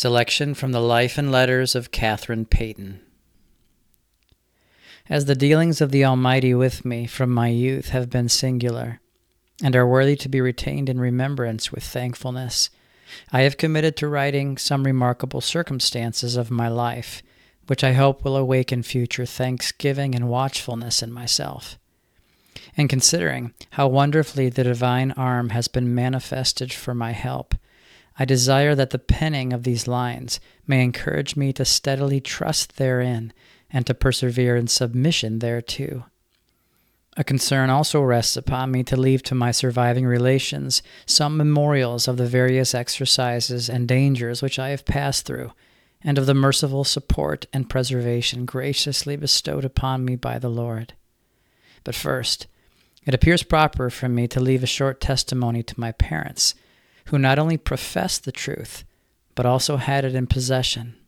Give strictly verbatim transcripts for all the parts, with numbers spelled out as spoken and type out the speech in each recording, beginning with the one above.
Selection from the Life and Letters of Catherine Peyton. As the dealings of the Almighty with me from my youth have been singular, and are worthy to be retained in remembrance with thankfulness, I have committed to writing some remarkable circumstances of my life, which I hope will awaken future thanksgiving and watchfulness in myself. And considering how wonderfully the divine arm has been manifested for my help, I desire that the penning of these lines may encourage me to steadily trust therein and to persevere in submission thereto. A concern also rests upon me to leave to my surviving relations some memorials of the various exercises and dangers which I have passed through, and of the merciful support and preservation graciously bestowed upon me by the Lord. But first, it appears proper for me to leave a short testimony to my parents, who not only professed the truth, but also had it in possession.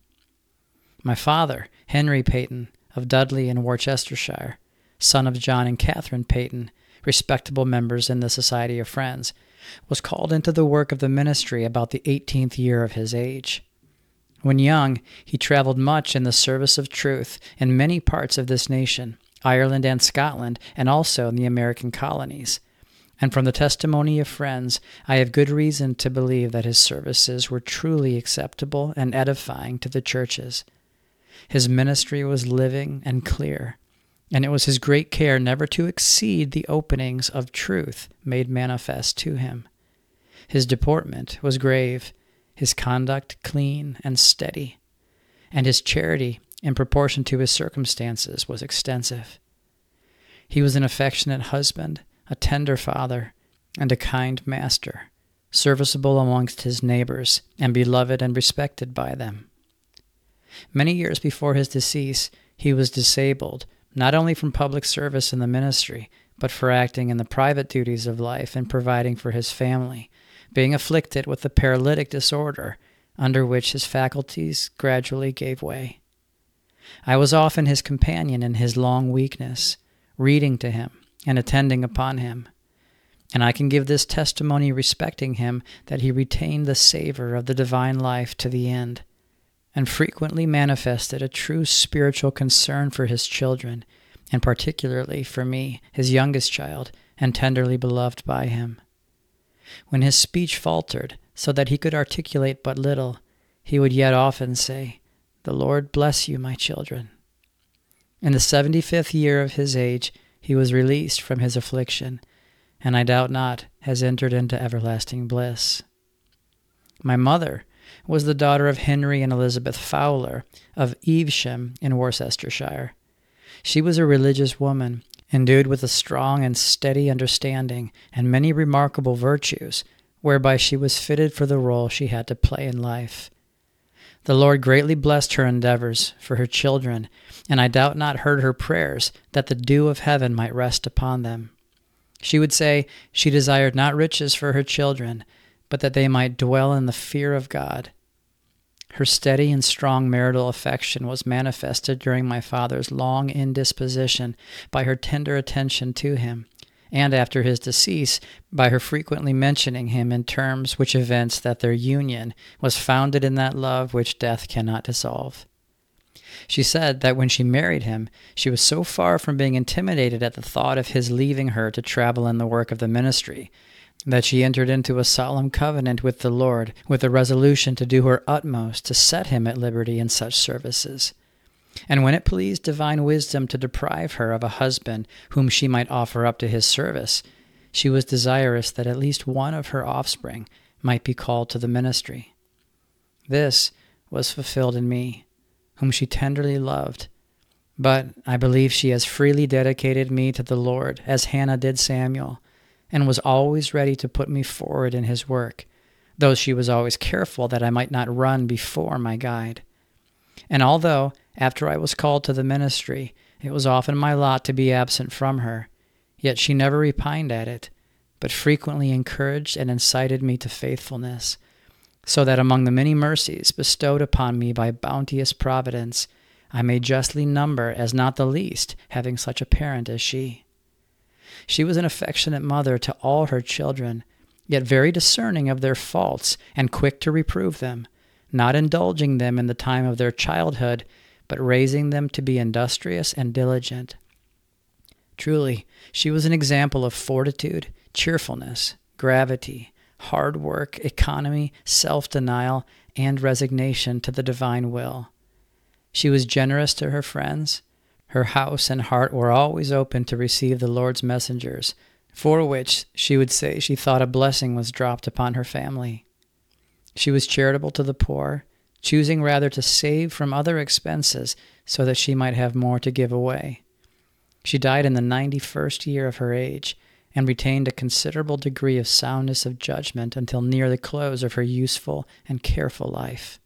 My father, Henry Peyton, of Dudley in Worcestershire, son of John and Catherine Peyton, respectable members in the Society of Friends, was called into the work of the ministry about the eighteenth year of his age. When young, he traveled much in the service of truth in many parts of this nation, Ireland and Scotland, and also in the American colonies. And from the testimony of friends, I have good reason to believe that his services were truly acceptable and edifying to the churches. His ministry was living and clear, and it was his great care never to exceed the openings of truth made manifest to him. His deportment was grave, his conduct clean and steady, and his charity, in proportion to his circumstances, was extensive. He was an affectionate husband, a tender father, and a kind master, serviceable amongst his neighbors, and beloved and respected by them. Many years before his decease, he was disabled, not only from public service in the ministry, but for acting in the private duties of life and providing for his family, being afflicted with the paralytic disorder, under which his faculties gradually gave way. I was often his companion in his long weakness, reading to him, and attending upon him. And I can give this testimony respecting him, that he retained the savor of the divine life to the end, and frequently manifested a true spiritual concern for his children, and particularly for me, his youngest child, and tenderly beloved by him. When his speech faltered, so that he could articulate but little, he would yet often say, "The Lord bless you, my children." In the seventy-fifth year of his age, he was released from his affliction, and I doubt not has entered into everlasting bliss. My mother was the daughter of Henry and Elizabeth Fowler of Evesham in Worcestershire. She was a religious woman, endued with a strong and steady understanding and many remarkable virtues, whereby she was fitted for the role she had to play in life. The Lord greatly blessed her endeavors for her children, and I doubt not heard her prayers that the dew of heaven might rest upon them. She would say she desired not riches for her children, but that they might dwell in the fear of God. Her steady and strong marital affection was manifested during my father's long indisposition by her tender attention to him, and after his decease by her frequently mentioning him in terms which evince that their union was founded in that love which death cannot dissolve. She said that when she married him, she was so far from being intimidated at the thought of his leaving her to travel in the work of the ministry, that she entered into a solemn covenant with the Lord, with the resolution to do her utmost to set him at liberty in such services. And when it pleased divine wisdom to deprive her of a husband whom she might offer up to his service, she was desirous that at least one of her offspring might be called to the ministry. This was fulfilled in me, whom she tenderly loved, but I believe she as freely dedicated me to the Lord as Hannah did Samuel, and was always ready to put me forward in his work, though she was always careful that I might not run before my guide. And although, after I was called to the ministry, it was often my lot to be absent from her, yet she never repined at it, but frequently encouraged and incited me to faithfulness, so that among the many mercies bestowed upon me by bounteous providence, I may justly number as not the least having such a parent as she. She was an affectionate mother to all her children, yet very discerning of their faults and quick to reprove them, not indulging them in the time of their childhood, but raising them to be industrious and diligent. Truly, she was an example of fortitude, cheerfulness, gravity, hard work, economy, self-denial, and resignation to the divine will. She was generous to her friends. Her house and heart were always open to receive the Lord's messengers, for which she would say she thought a blessing was dropped upon her family. She was charitable to the poor, choosing rather to save from other expenses so that she might have more to give away. She died in the ninety-first year of her age and retained a considerable degree of soundness of judgment until near the close of her useful and careful life.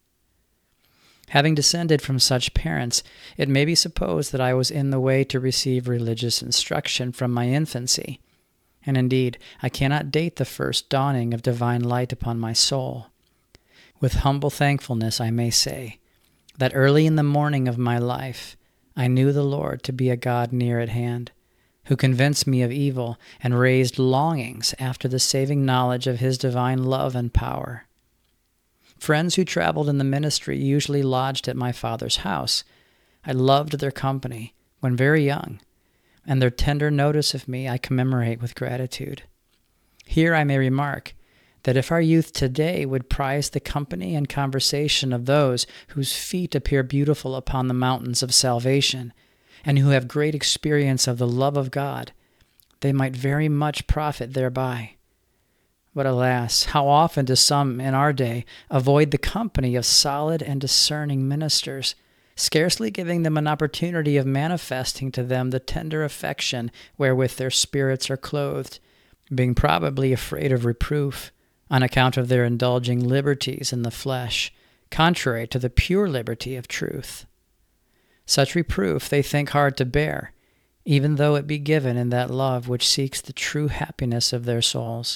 Having descended from such parents, it may be supposed that I was in the way to receive religious instruction from my infancy, and indeed I cannot date the first dawning of divine light upon my soul. With humble thankfulness I may say that early in the morning of my life I knew the Lord to be a God near at hand, who convinced me of evil and raised longings after the saving knowledge of his divine love and power. Friends who traveled in the ministry usually lodged at my father's house. I loved their company when very young, and their tender notice of me I commemorate with gratitude. Here I may remark that if our youth today would prize the company and conversation of those whose feet appear beautiful upon the mountains of salvation, and who have great experience of the love of God, they might very much profit thereby. But alas, how often do some in our day avoid the company of solid and discerning ministers, scarcely giving them an opportunity of manifesting to them the tender affection wherewith their spirits are clothed, being probably afraid of reproof, on account of their indulging liberties in the flesh, contrary to the pure liberty of truth. Such reproof they think hard to bear, even though it be given in that love which seeks the true happiness of their souls.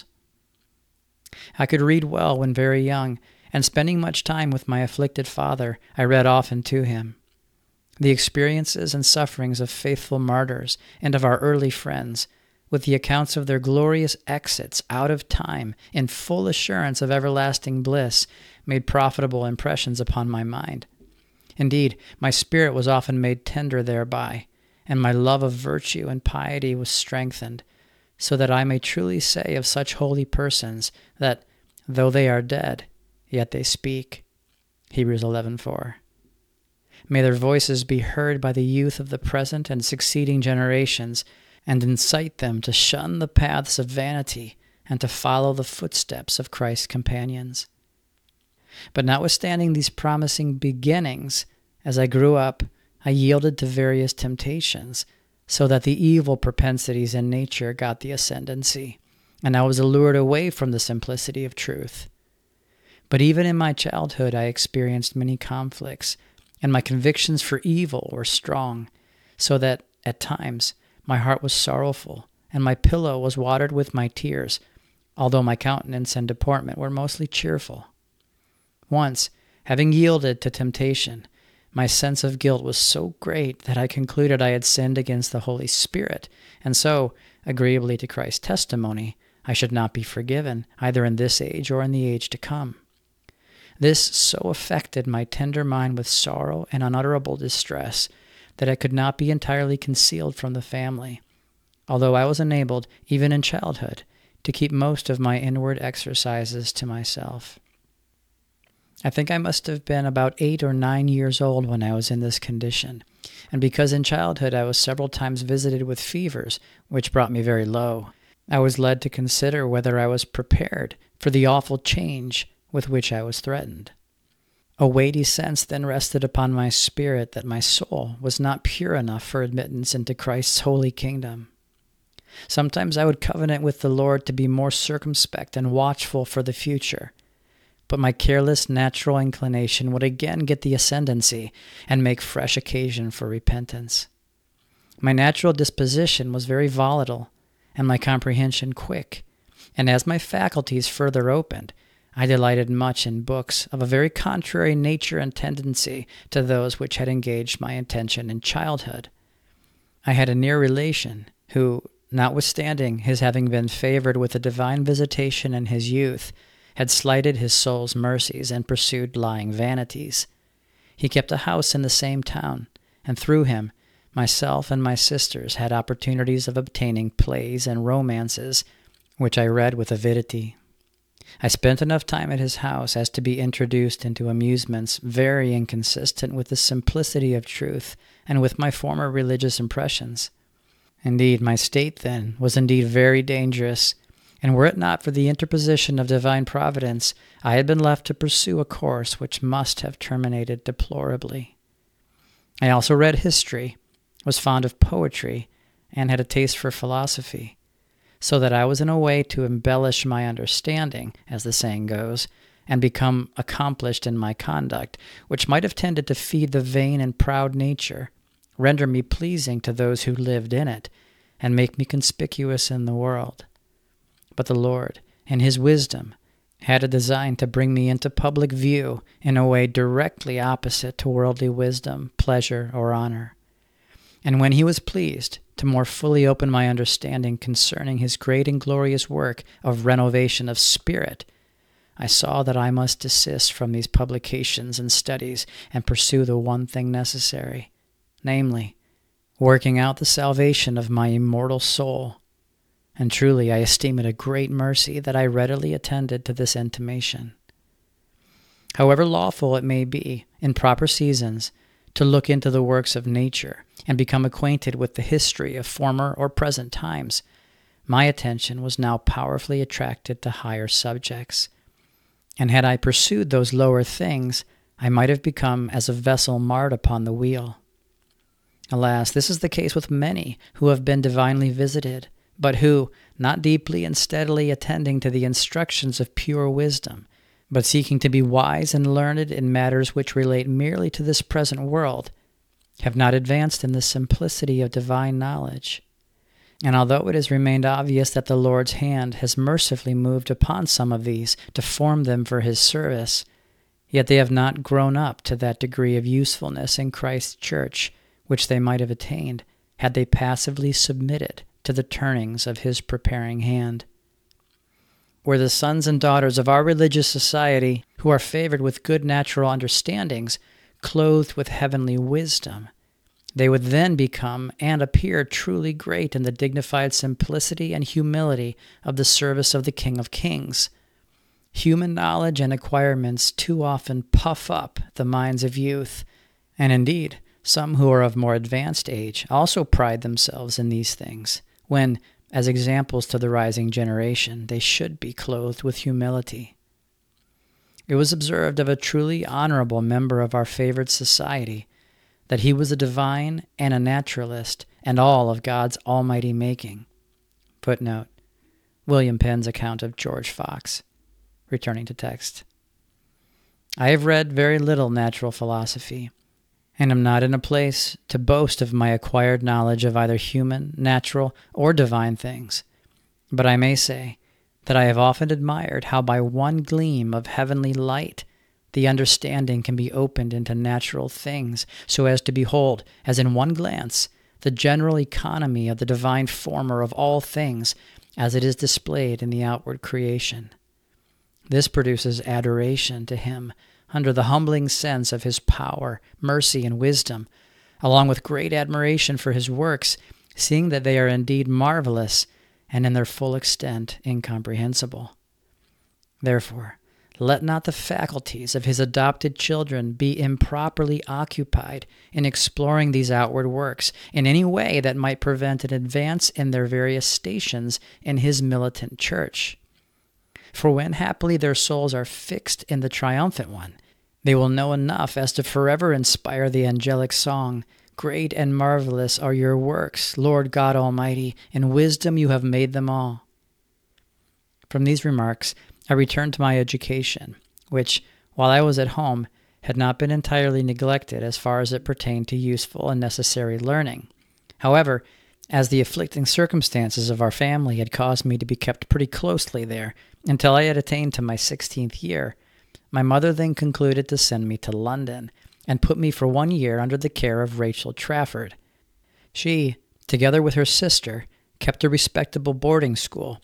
I could read well when very young, and spending much time with my afflicted father, I read often to him. The experiences and sufferings of faithful martyrs and of our early friends, with the accounts of their glorious exits out of time in full assurance of everlasting bliss, made profitable impressions upon my mind. Indeed, my spirit was often made tender thereby, and my love of virtue and piety was strengthened, so that I may truly say of such holy persons that, though they are dead, yet they speak. Hebrews eleven four. May their voices be heard by the youth of the present and succeeding generations, and incite them to shun the paths of vanity and to follow the footsteps of Christ's companions. But notwithstanding these promising beginnings, as I grew up, I yielded to various temptations, so that the evil propensities in nature got the ascendancy, and I was allured away from the simplicity of truth. But even in my childhood I experienced many conflicts, and my convictions for evil were strong, so that, at times, my heart was sorrowful, and my pillow was watered with my tears, although my countenance and deportment were mostly cheerful. Once, having yielded to temptation, my sense of guilt was so great that I concluded I had sinned against the Holy Spirit, and so, agreeably to Christ's testimony, I should not be forgiven, either in this age or in the age to come. This so affected my tender mind with sorrow and unutterable distress that it could not be entirely concealed from the family, although I was enabled, even in childhood, to keep most of my inward exercises to myself. I think I must have been about eight or nine years old when I was in this condition, and because in childhood I was several times visited with fevers, which brought me very low, I was led to consider whether I was prepared for the awful change with which I was threatened. A weighty sense then rested upon my spirit that my soul was not pure enough for admittance into Christ's holy kingdom. Sometimes I would covenant with the Lord to be more circumspect and watchful for the future, but my careless natural inclination would again get the ascendancy and make fresh occasion for repentance. My natural disposition was very volatile, and my comprehension quick, and as my faculties further opened, I delighted much in books of a very contrary nature and tendency to those which had engaged my attention in childhood. I had a near relation who, notwithstanding his having been favored with a divine visitation in his youth, had slighted his soul's mercies and pursued lying vanities. He kept a house in the same town, and through him, myself and my sisters had opportunities of obtaining plays and romances, which I read with avidity. I spent enough time at his house as to be introduced into amusements very inconsistent with the simplicity of truth and with my former religious impressions. Indeed, my state then was indeed very dangerous, and were it not for the interposition of divine providence, I had been left to pursue a course which must have terminated deplorably. I also read history, was fond of poetry, and had a taste for philosophy, so that I was in a way to embellish my understanding, as the saying goes, and become accomplished in my conduct, which might have tended to feed the vain and proud nature, render me pleasing to those who lived in it, and make me conspicuous in the world. But the Lord, in his wisdom, had a design to bring me into public view in a way directly opposite to worldly wisdom, pleasure, or honor. And when he was pleased to more fully open my understanding concerning his great and glorious work of renovation of spirit, I saw that I must desist from these publications and studies and pursue the one thing necessary, namely, working out the salvation of my immortal soul. And truly I esteem it a great mercy that I readily attended to this intimation. However lawful it may be, in proper seasons, to look into the works of nature and become acquainted with the history of former or present times, my attention was now powerfully attracted to higher subjects. And had I pursued those lower things, I might have become as a vessel marred upon the wheel. Alas, this is the case with many who have been divinely visited, but who, not deeply and steadily attending to the instructions of pure wisdom, but seeking to be wise and learned in matters which relate merely to this present world, have not advanced in the simplicity of divine knowledge. And although it has remained obvious that the Lord's hand has mercifully moved upon some of these to form them for his service, yet they have not grown up to that degree of usefulness in Christ's church which they might have attained had they passively submitted to the turnings of his preparing hand. Were the sons and daughters of our religious society, who are favored with good natural understandings, clothed with heavenly wisdom, they would then become and appear truly great in the dignified simplicity and humility of the service of the King of Kings. Human knowledge and acquirements too often puff up the minds of youth, and indeed, some who are of more advanced age also pride themselves in these things, when, as examples to the rising generation, they should be clothed with humility. It was observed of a truly honorable member of our favored society that he was a divine and a naturalist, and all of God's almighty making. Footnote: William Penn's account of George Fox. Returning to text. I have read very little natural philosophy, and am not in a place to boast of my acquired knowledge of either human, natural, or divine things. But I may say that I have often admired how by one gleam of heavenly light the understanding can be opened into natural things, so as to behold, as in one glance, the general economy of the divine former of all things, as it is displayed in the outward creation. This produces adoration to him, under the humbling sense of his power, mercy, and wisdom, along with great admiration for his works, seeing that they are indeed marvelous, and in their full extent incomprehensible. Therefore, let not the faculties of his adopted children be improperly occupied in exploring these outward works in any way that might prevent an advance in their various stations in his militant church. For when happily their souls are fixed in the triumphant one, they will know enough as to forever inspire the angelic song, "Great and marvelous are your works, Lord God Almighty, in wisdom you have made them all." From these remarks, I returned to my education, which, while I was at home, had not been entirely neglected as far as it pertained to useful and necessary learning. However, as the afflicting circumstances of our family had caused me to be kept pretty closely there until I had attained to my sixteenth year, my mother then concluded to send me to London and put me for one year under the care of Rachel Trafford. She, together with her sister, kept a respectable boarding school,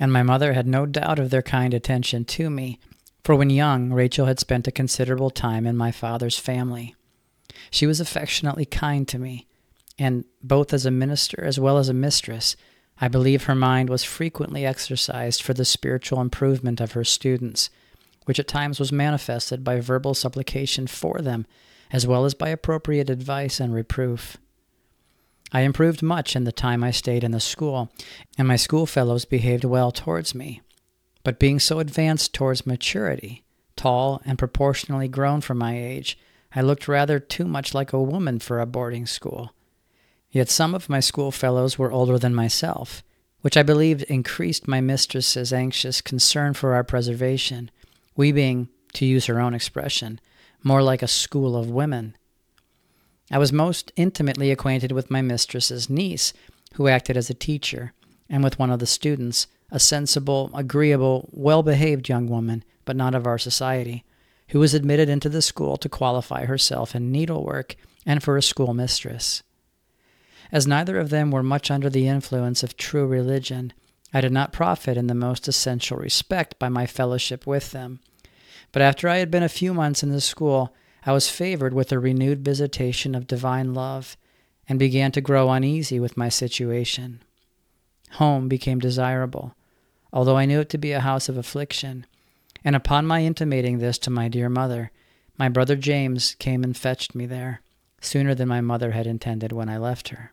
and my mother had no doubt of their kind attention to me, for when young, Rachel had spent a considerable time in my father's family. She was affectionately kind to me, and both as a minister as well as a mistress, I believe her mind was frequently exercised for the spiritual improvement of her students, which at times was manifested by verbal supplication for them, as well as by appropriate advice and reproof. I improved much in the time I stayed in the school, and my schoolfellows behaved well towards me. But being so advanced towards maturity, tall and proportionally grown for my age, I looked rather too much like a woman for a boarding school. Yet some of my schoolfellows were older than myself, which I believed increased my mistress's anxious concern for our preservation, we being, to use her own expression, more like a school of women. I was most intimately acquainted with my mistress's niece, who acted as a teacher, and with one of the students, a sensible, agreeable, well-behaved young woman, but not of our society, who was admitted into the school to qualify herself in needlework and for a schoolmistress. As neither of them were much under the influence of true religion, I did not profit in the most essential respect by my fellowship with them. But after I had been a few months in the school, I was favored with a renewed visitation of divine love, and began to grow uneasy with my situation. Home became desirable, although I knew it to be a house of affliction, and upon my intimating this to my dear mother, my brother James came and fetched me there, sooner than my mother had intended when I left her.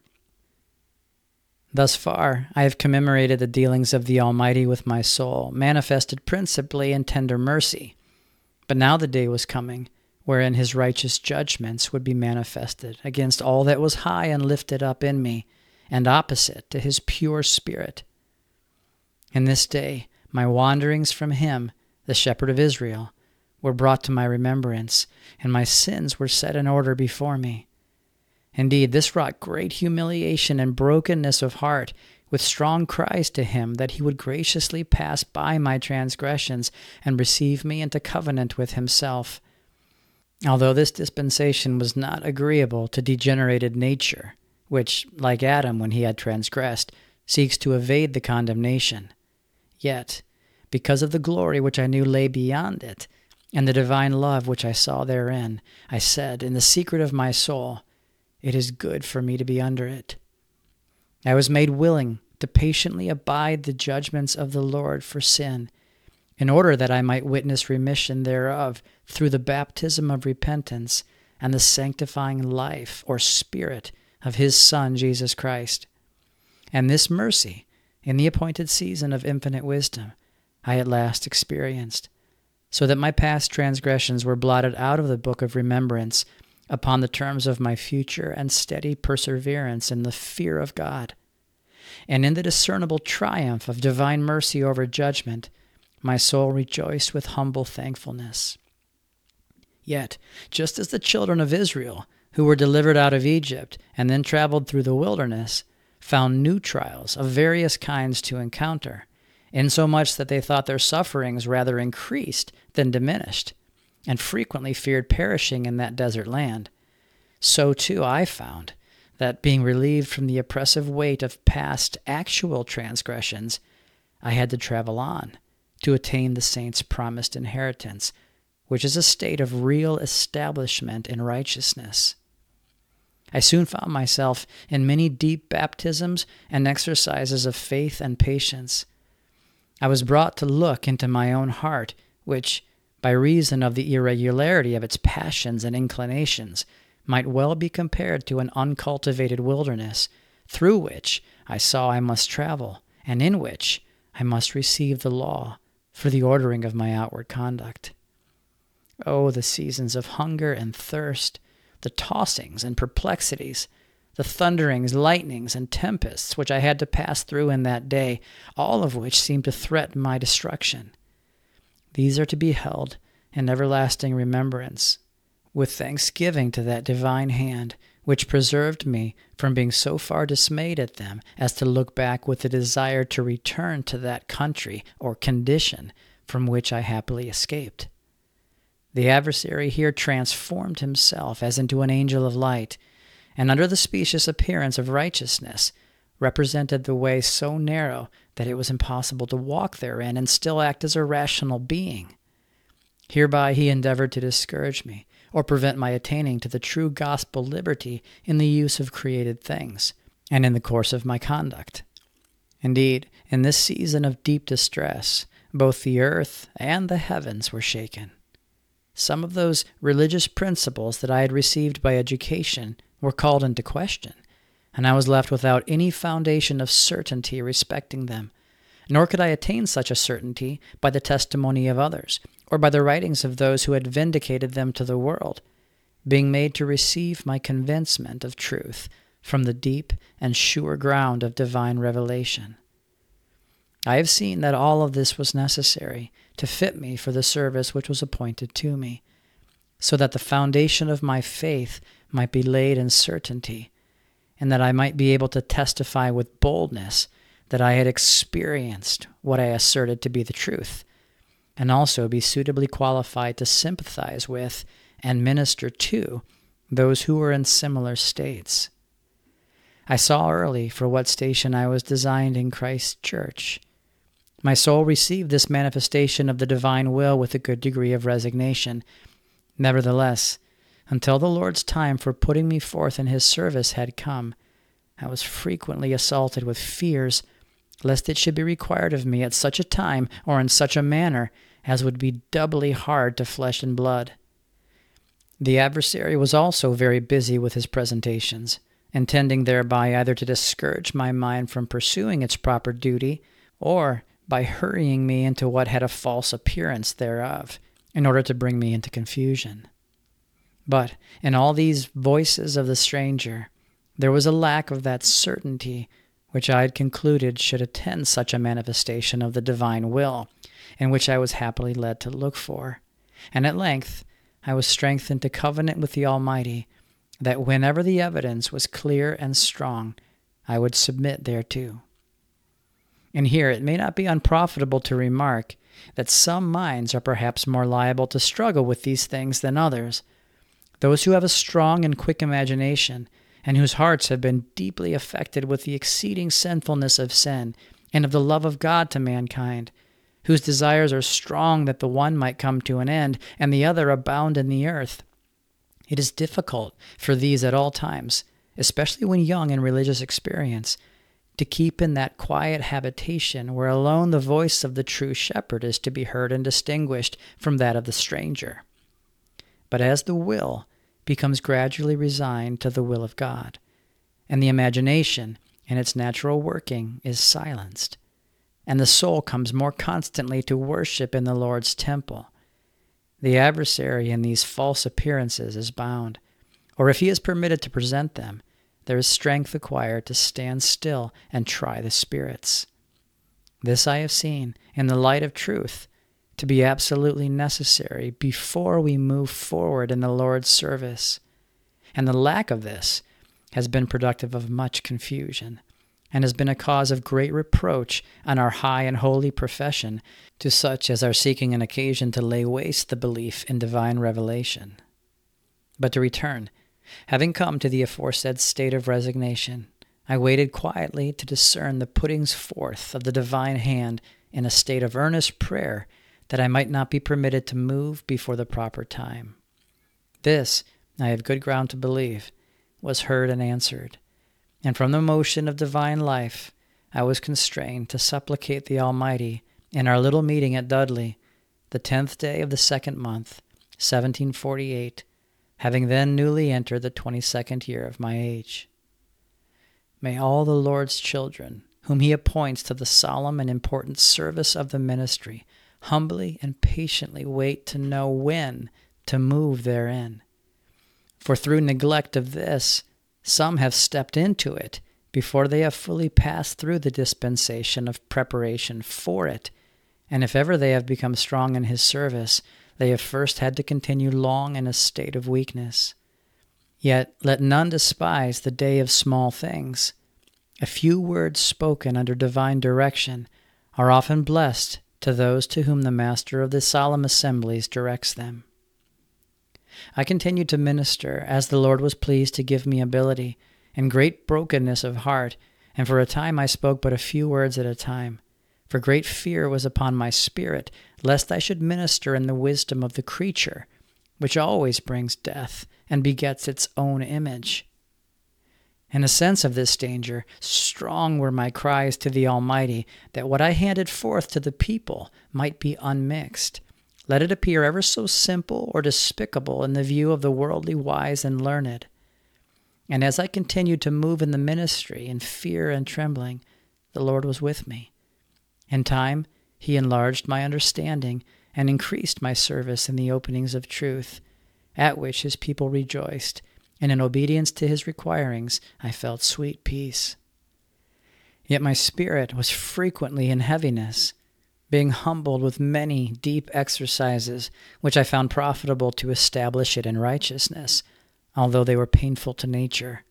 Thus far, I have commemorated the dealings of the Almighty with my soul, manifested principally in tender mercy. But now the day was coming, wherein his righteous judgments would be manifested against all that was high and lifted up in me, and opposite to his pure spirit. In this day, my wanderings from him, the shepherd of Israel, were brought to my remembrance, and my sins were set in order before me. Indeed, this wrought great humiliation and brokenness of heart, with strong cries to him that he would graciously pass by my transgressions and receive me into covenant with himself. Although this dispensation was not agreeable to degenerated nature, which, like Adam when he had transgressed, seeks to evade the condemnation, yet, because of the glory which I knew lay beyond it, and the divine love which I saw therein, I said, in the secret of my soul, "It is good for me to be under it." I was made willing to patiently abide the judgments of the Lord for sin, in order that I might witness remission thereof through the baptism of repentance and the sanctifying life or spirit of his Son, Jesus Christ. And this mercy, in the appointed season of infinite wisdom, I at last experienced, so that my past transgressions were blotted out of the book of remembrance upon the terms of my future and steady perseverance in the fear of God. And in the discernible triumph of divine mercy over judgment, my soul rejoiced with humble thankfulness. Yet, just as the children of Israel, who were delivered out of Egypt and then traveled through the wilderness, found new trials of various kinds to encounter, insomuch that they thought their sufferings rather increased than diminished, and frequently feared perishing in that desert land, so too I found that, being relieved from the oppressive weight of past actual transgressions, I had to travel on to attain the saints' promised inheritance, which is a state of real establishment in righteousness. I soon found myself in many deep baptisms and exercises of faith and patience. I was brought to look into my own heart, which, by reason of the irregularity of its passions and inclinations, might well be compared to an uncultivated wilderness, through which I saw I must travel, and in which I must receive the law for the ordering of my outward conduct. Oh, the seasons of hunger and thirst, the tossings and perplexities, the thunderings, lightnings, and tempests which I had to pass through in that day, all of which seemed to threaten my destruction. These are to be held in everlasting remembrance, with thanksgiving to that divine hand which preserved me from being so far dismayed at them as to look back with a desire to return to that country or condition from which I happily escaped. The adversary here transformed himself as into an angel of light, and under the specious appearance of righteousness, represented the way so narrow that it was impossible to walk therein and still act as a rational being. Hereby he endeavored to discourage me, or prevent my attaining to the true gospel liberty in the use of created things, and in the course of my conduct. Indeed, in this season of deep distress, both the earth and the heavens were shaken. Some of those religious principles that I had received by education were called into question, and I was left without any foundation of certainty respecting them, nor could I attain such a certainty by the testimony of others, or by the writings of those who had vindicated them to the world, being made to receive my convincement of truth from the deep and sure ground of divine revelation. I have seen that all of this was necessary to fit me for the service which was appointed to me, so that the foundation of my faith might be laid in certainty, and that I might be able to testify with boldness that I had experienced what I asserted to be the truth, and also be suitably qualified to sympathize with and minister to those who were in similar states. I saw early for what station I was designed in Christ's church. My soul received this manifestation of the divine will with a good degree of resignation. Nevertheless, until the Lord's time for putting me forth in his service had come, I was frequently assaulted with fears lest it should be required of me at such a time or in such a manner as would be doubly hard to flesh and blood. The adversary was also very busy with his presentations, intending thereby either to discourage my mind from pursuing its proper duty, or by hurrying me into what had a false appearance thereof, in order to bring me into confusion. But in all these voices of the stranger, there was a lack of that certainty which I had concluded should attend such a manifestation of the divine will, and which I was happily led to look for. And at length I was strengthened to covenant with the Almighty, that whenever the evidence was clear and strong, I would submit thereto. And here it may not be unprofitable to remark that some minds are perhaps more liable to struggle with these things than others. Those who have a strong and quick imagination, and whose hearts have been deeply affected with the exceeding sinfulness of sin and of the love of God to mankind, whose desires are strong that the one might come to an end and the other abound in the earth. It is difficult for these at all times, especially when young in religious experience, to keep in that quiet habitation where alone the voice of the true shepherd is to be heard and distinguished from that of the stranger. But as the will becomes gradually resigned to the will of God, and the imagination in its natural working is silenced, and the soul comes more constantly to worship in the Lord's temple, the adversary in these false appearances is bound, or if he is permitted to present them, there is strength acquired to stand still and try the spirits. This I have seen, in the light of truth, to be absolutely necessary before we move forward in the Lord's service, and the lack of this has been productive of much confusion, and has been a cause of great reproach on our high and holy profession to such as are seeking an occasion to lay waste the belief in divine revelation. But to return, having come to the aforesaid state of resignation, I waited quietly to discern the puttings forth of the divine hand in a state of earnest prayer, that I might not be permitted to move before the proper time. This, I have good ground to believe, was heard and answered, and from the motion of divine life, I was constrained to supplicate the Almighty in our little meeting at Dudley, the tenth day of the second month, seventeen forty-eight, having then newly entered the twenty-second year of my age. May all the Lord's children, whom he appoints to the solemn and important service of the ministry, humbly and patiently wait to know when to move therein. For through neglect of this, some have stepped into it before they have fully passed through the dispensation of preparation for it, and if ever they have become strong in his service, they have first had to continue long in a state of weakness. Yet let none despise the day of small things. A few words spoken under divine direction are often blessed to those to whom the master of the solemn assemblies directs them. I continued to minister as the Lord was pleased to give me ability, in great brokenness of heart, and for a time I spoke but a few words at a time. For great fear was upon my spirit, lest I should minister in the wisdom of the creature, which always brings death and begets its own image. In a sense of this danger, strong were my cries to the Almighty that what I handed forth to the people might be unmixed. Let it appear ever so simple or despicable in the view of the worldly wise and learned. And as I continued to move in the ministry in fear and trembling, the Lord was with me. In time, he enlarged my understanding and increased my service in the openings of truth, at which his people rejoiced, and in obedience to his requirings I felt sweet peace. Yet my spirit was frequently in heaviness, being humbled with many deep exercises, which I found profitable to establish it in righteousness, although they were painful to nature.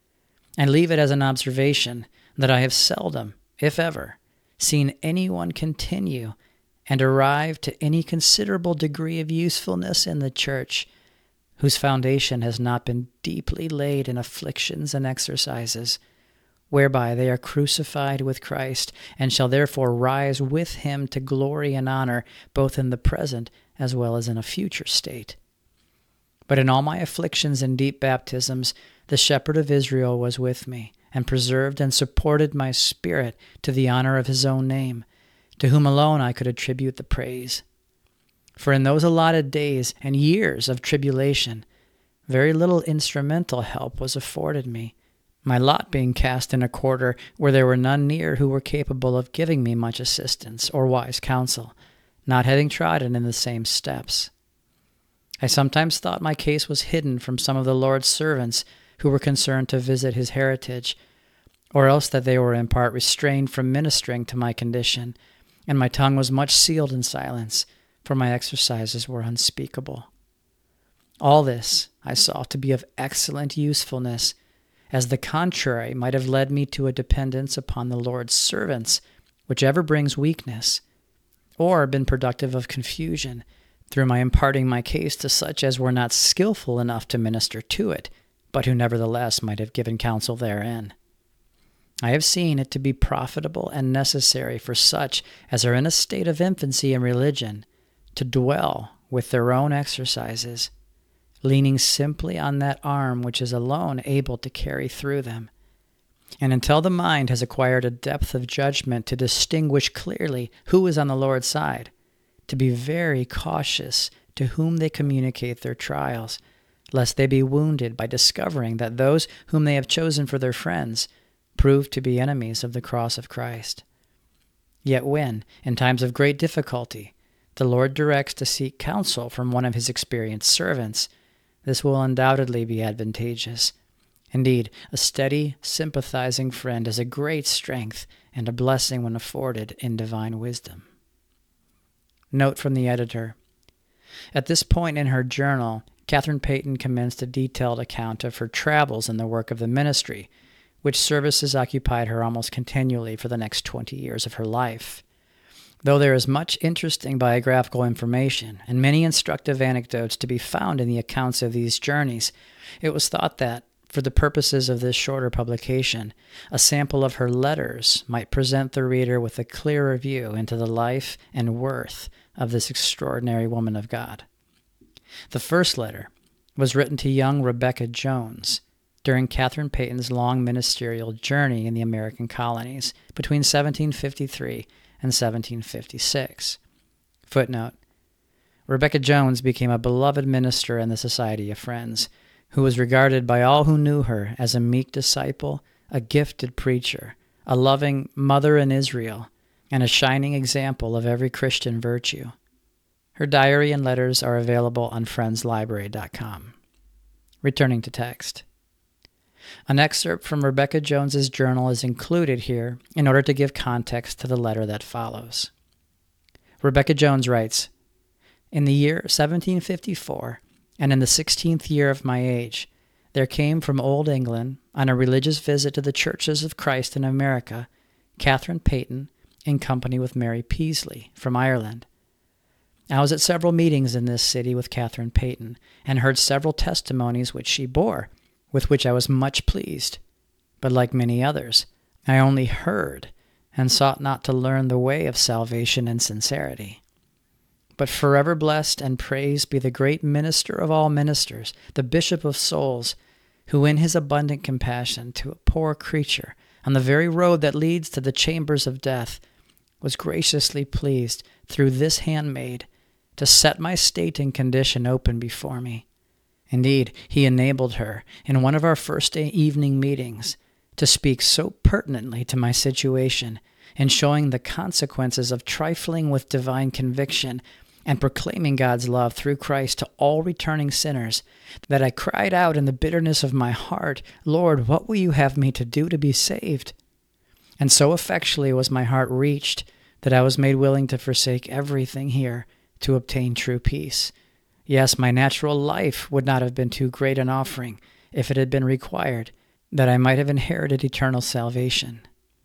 I leave it as an observation that I have seldom, if ever, seen anyone continue and arrive to any considerable degree of usefulness in the church whose foundation has not been deeply laid in afflictions and exercises, whereby they are crucified with Christ, and shall therefore rise with him to glory and honor, both in the present as well as in a future state. But in all my afflictions and deep baptisms, the Shepherd of Israel was with me, and preserved and supported my spirit to the honor of his own name, to whom alone I could attribute the praise. For in those allotted days and years of tribulation, very little instrumental help was afforded me, my lot being cast in a quarter where there were none near who were capable of giving me much assistance or wise counsel, not having trodden in the same steps. I sometimes thought my case was hidden from some of the Lord's servants who were concerned to visit his heritage, or else that they were in part restrained from ministering to my condition, and my tongue was much sealed in silence, for my exercises were unspeakable. All this I saw to be of excellent usefulness, as the contrary might have led me to a dependence upon the Lord's servants, which ever brings weakness, or been productive of confusion, through my imparting my case to such as were not skillful enough to minister to it, but who nevertheless might have given counsel therein. I have seen it to be profitable and necessary for such as are in a state of infancy in religion to dwell with their own exercises, leaning simply on that arm which is alone able to carry through them. And until the mind has acquired a depth of judgment to distinguish clearly who is on the Lord's side, to be very cautious to whom they communicate their trials, lest they be wounded by discovering that those whom they have chosen for their friends prove to be enemies of the cross of Christ. Yet when, in times of great difficulty, the Lord directs to seek counsel from one of his experienced servants, this will undoubtedly be advantageous. Indeed, a steady, sympathizing friend is a great strength and a blessing when afforded in divine wisdom. Note from the editor. At this point in her journal, Catherine Peyton commenced a detailed account of her travels in the work of the ministry, which services occupied her almost continually for the next twenty years of her life. Though there is much interesting biographical information and many instructive anecdotes to be found in the accounts of these journeys, it was thought that, for the purposes of this shorter publication, a sample of her letters might present the reader with a clearer view into the life and worth of this extraordinary woman of God. The first letter was written to young Rebecca Jones during Catherine Peyton's long ministerial journey in the American colonies between seventeen fifty-three and seventeen fifty-six. Footnote: Rebecca Jones became a beloved minister in the Society of Friends, who was regarded by all who knew her as a meek disciple, a gifted preacher, a loving mother in Israel, and a shining example of every Christian virtue. Her diary and letters are available on friends library dot com. Returning to text. An excerpt from Rebecca Jones's journal is included here in order to give context to the letter that follows. Rebecca Jones writes, "In the year seventeen fifty-four, and in the sixteenth year of my age, there came from Old England, on a religious visit to the churches of Christ in America, Catherine Peyton, in company with Mary Peasley, from Ireland. I was at several meetings in this city with Catherine Peyton, and heard several testimonies which she bore, with which I was much pleased. But like many others, I only heard and sought not to learn the way of salvation in sincerity. But forever blessed and praised be the great minister of all ministers, the Bishop of souls, who in his abundant compassion to a poor creature on the very road that leads to the chambers of death was graciously pleased through this handmaid to set my state and condition open before me. Indeed, he enabled her, in one of our first evening meetings, to speak so pertinently to my situation, in showing the consequences of trifling with divine conviction and proclaiming God's love through Christ to all returning sinners, that I cried out in the bitterness of my heart, "Lord, what will you have me to do to be saved?" And so effectually was my heart reached that I was made willing to forsake everything here to obtain true peace. Yes, my natural life would not have been too great an offering if it had been required, that I might have inherited eternal salvation.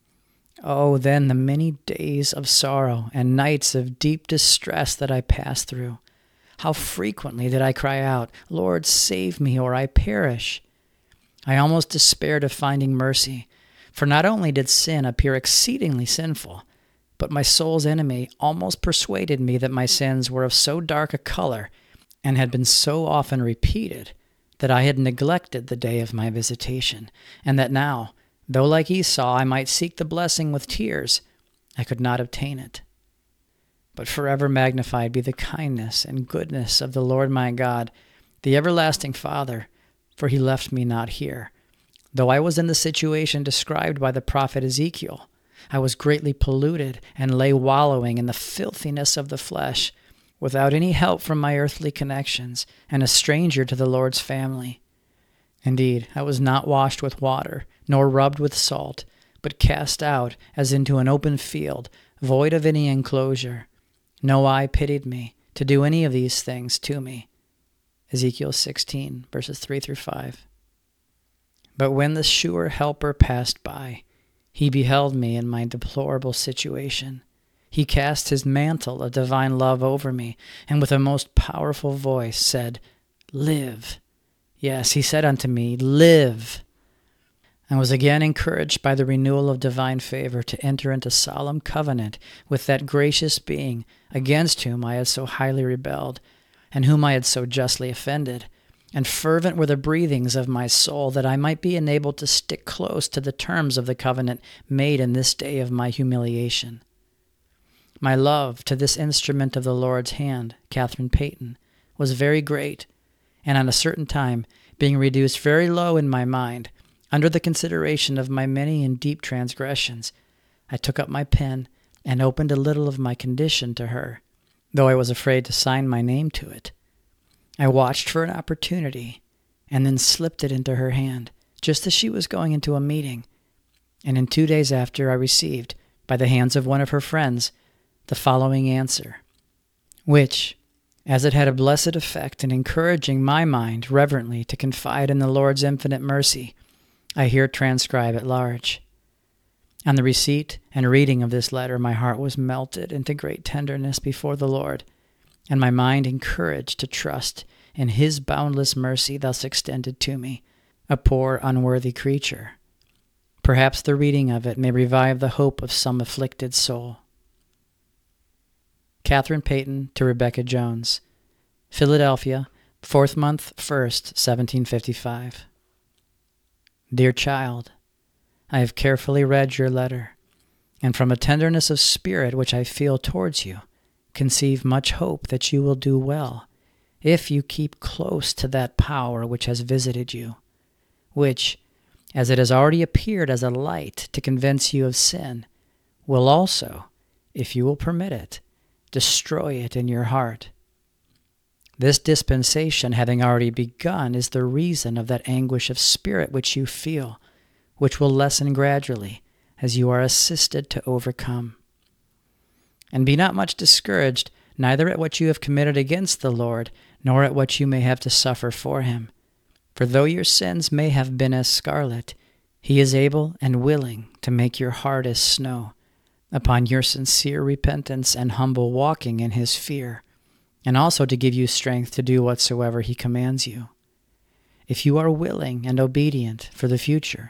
Oh, then the many days of sorrow and nights of deep distress that I passed through. How frequently did I cry out, "Lord, save me, or I perish." I almost despaired of finding mercy, for not only did sin appear exceedingly sinful, but my soul's enemy almost persuaded me that my sins were of so dark a color and had been so often repeated that I had neglected the day of my visitation, and that now, though like Esau I might seek the blessing with tears, I could not obtain it. But forever magnified be the kindness and goodness of the Lord my God, the everlasting Father, for he left me not here. Though I was in the situation described by the prophet Ezekiel, I was greatly polluted and lay wallowing in the filthiness of the flesh, without any help from my earthly connections, and a stranger to the Lord's family. Indeed, I was not washed with water, nor rubbed with salt, but cast out as into an open field, void of any enclosure. No eye pitied me to do any of these things to me. Ezekiel sixteen, verses three through five. But when the sure helper passed by, he beheld me in my deplorable situation. He cast his mantle of divine love over me, and with a most powerful voice said, "Live." Yes, he said unto me, "Live." I was again encouraged by the renewal of divine favor to enter into solemn covenant with that gracious being against whom I had so highly rebelled, and whom I had so justly offended. And fervent were the breathings of my soul that I might be enabled to stick close to the terms of the covenant made in this day of my humiliation. My love to this instrument of the Lord's hand, Catherine Peyton, was very great, and on a certain time, being reduced very low in my mind, under the consideration of my many and deep transgressions, I took up my pen and opened a little of my condition to her, though I was afraid to sign my name to it. I watched for an opportunity, and then slipped it into her hand, just as she was going into a meeting, and in two days after I received, by the hands of one of her friends, the following answer, which, as it had a blessed effect in encouraging my mind reverently to confide in the Lord's infinite mercy, I here transcribe at large. On the receipt and reading of this letter, my heart was melted into great tenderness before the Lord, and my mind encouraged to trust in his boundless mercy thus extended to me, a poor unworthy creature. Perhaps the reading of it may revive the hope of some afflicted soul. Catherine Peyton to Rebecca Jones, Philadelphia, fourth month, first, seventeen fifty-five. Dear child, I have carefully read your letter, and from a tenderness of spirit which I feel towards you, conceive much hope that you will do well, if you keep close to that power which has visited you, which, as it has already appeared as a light to convince you of sin, will also, if you will permit it, destroy it in your heart. This dispensation, having already begun, is the reason of that anguish of spirit which you feel, which will lessen gradually as you are assisted to overcome. And be not much discouraged, neither at what you have committed against the Lord, nor at what you may have to suffer for him. For though your sins may have been as scarlet, he is able and willing to make your heart as snow, upon your sincere repentance and humble walking in his fear, and also to give you strength to do whatsoever he commands you. If you are willing and obedient for the future,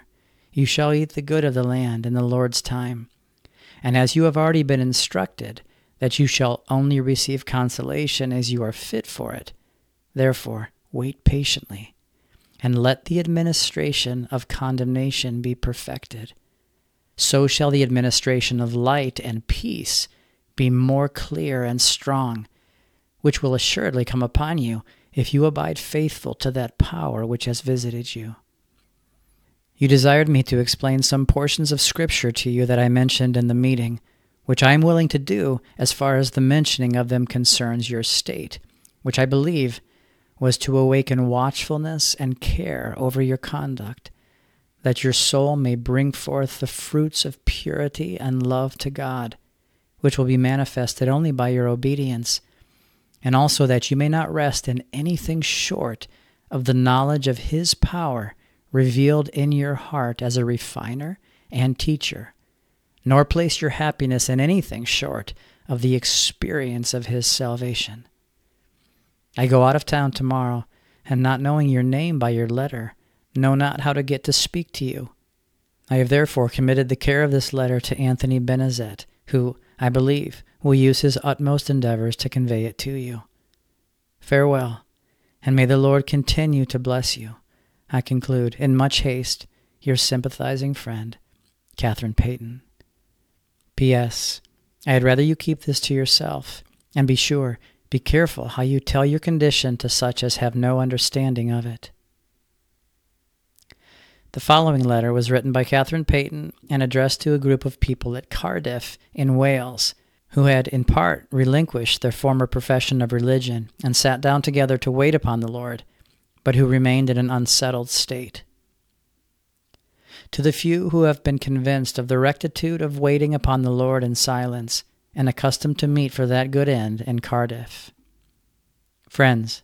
you shall eat the good of the land in the Lord's time. And as you have already been instructed, that you shall only receive consolation as you are fit for it, therefore wait patiently, and let the administration of condemnation be perfected. So shall the administration of light and peace be more clear and strong, which will assuredly come upon you if you abide faithful to that power which has visited you. You desired me to explain some portions of Scripture to you that I mentioned in the meeting, which I am willing to do as far as the mentioning of them concerns your state, which I believe was to awaken watchfulness and care over your conduct, that your soul may bring forth the fruits of purity and love to God, which will be manifested only by your obedience, and also that you may not rest in anything short of the knowledge of His power revealed in your heart as a refiner and teacher, nor place your happiness in anything short of the experience of His salvation. I go out of town tomorrow, and not knowing your name by your letter, know not how to get to speak to you. I have therefore committed the care of this letter to Anthony Benezet, who, I believe, will use his utmost endeavors to convey it to you. Farewell, and may the Lord continue to bless you. I conclude, in much haste, your sympathizing friend, Catherine Peyton. P S. I had rather you keep this to yourself, and be sure, be careful how you tell your condition to such as have no understanding of it. The following letter was written by Catherine Peyton and addressed to a group of people at Cardiff in Wales, who had in part relinquished their former profession of religion and sat down together to wait upon the Lord, but who remained in an unsettled state. To the few who have been convinced of the rectitude of waiting upon the Lord in silence, and accustomed to meet for that good end in Cardiff. Friends,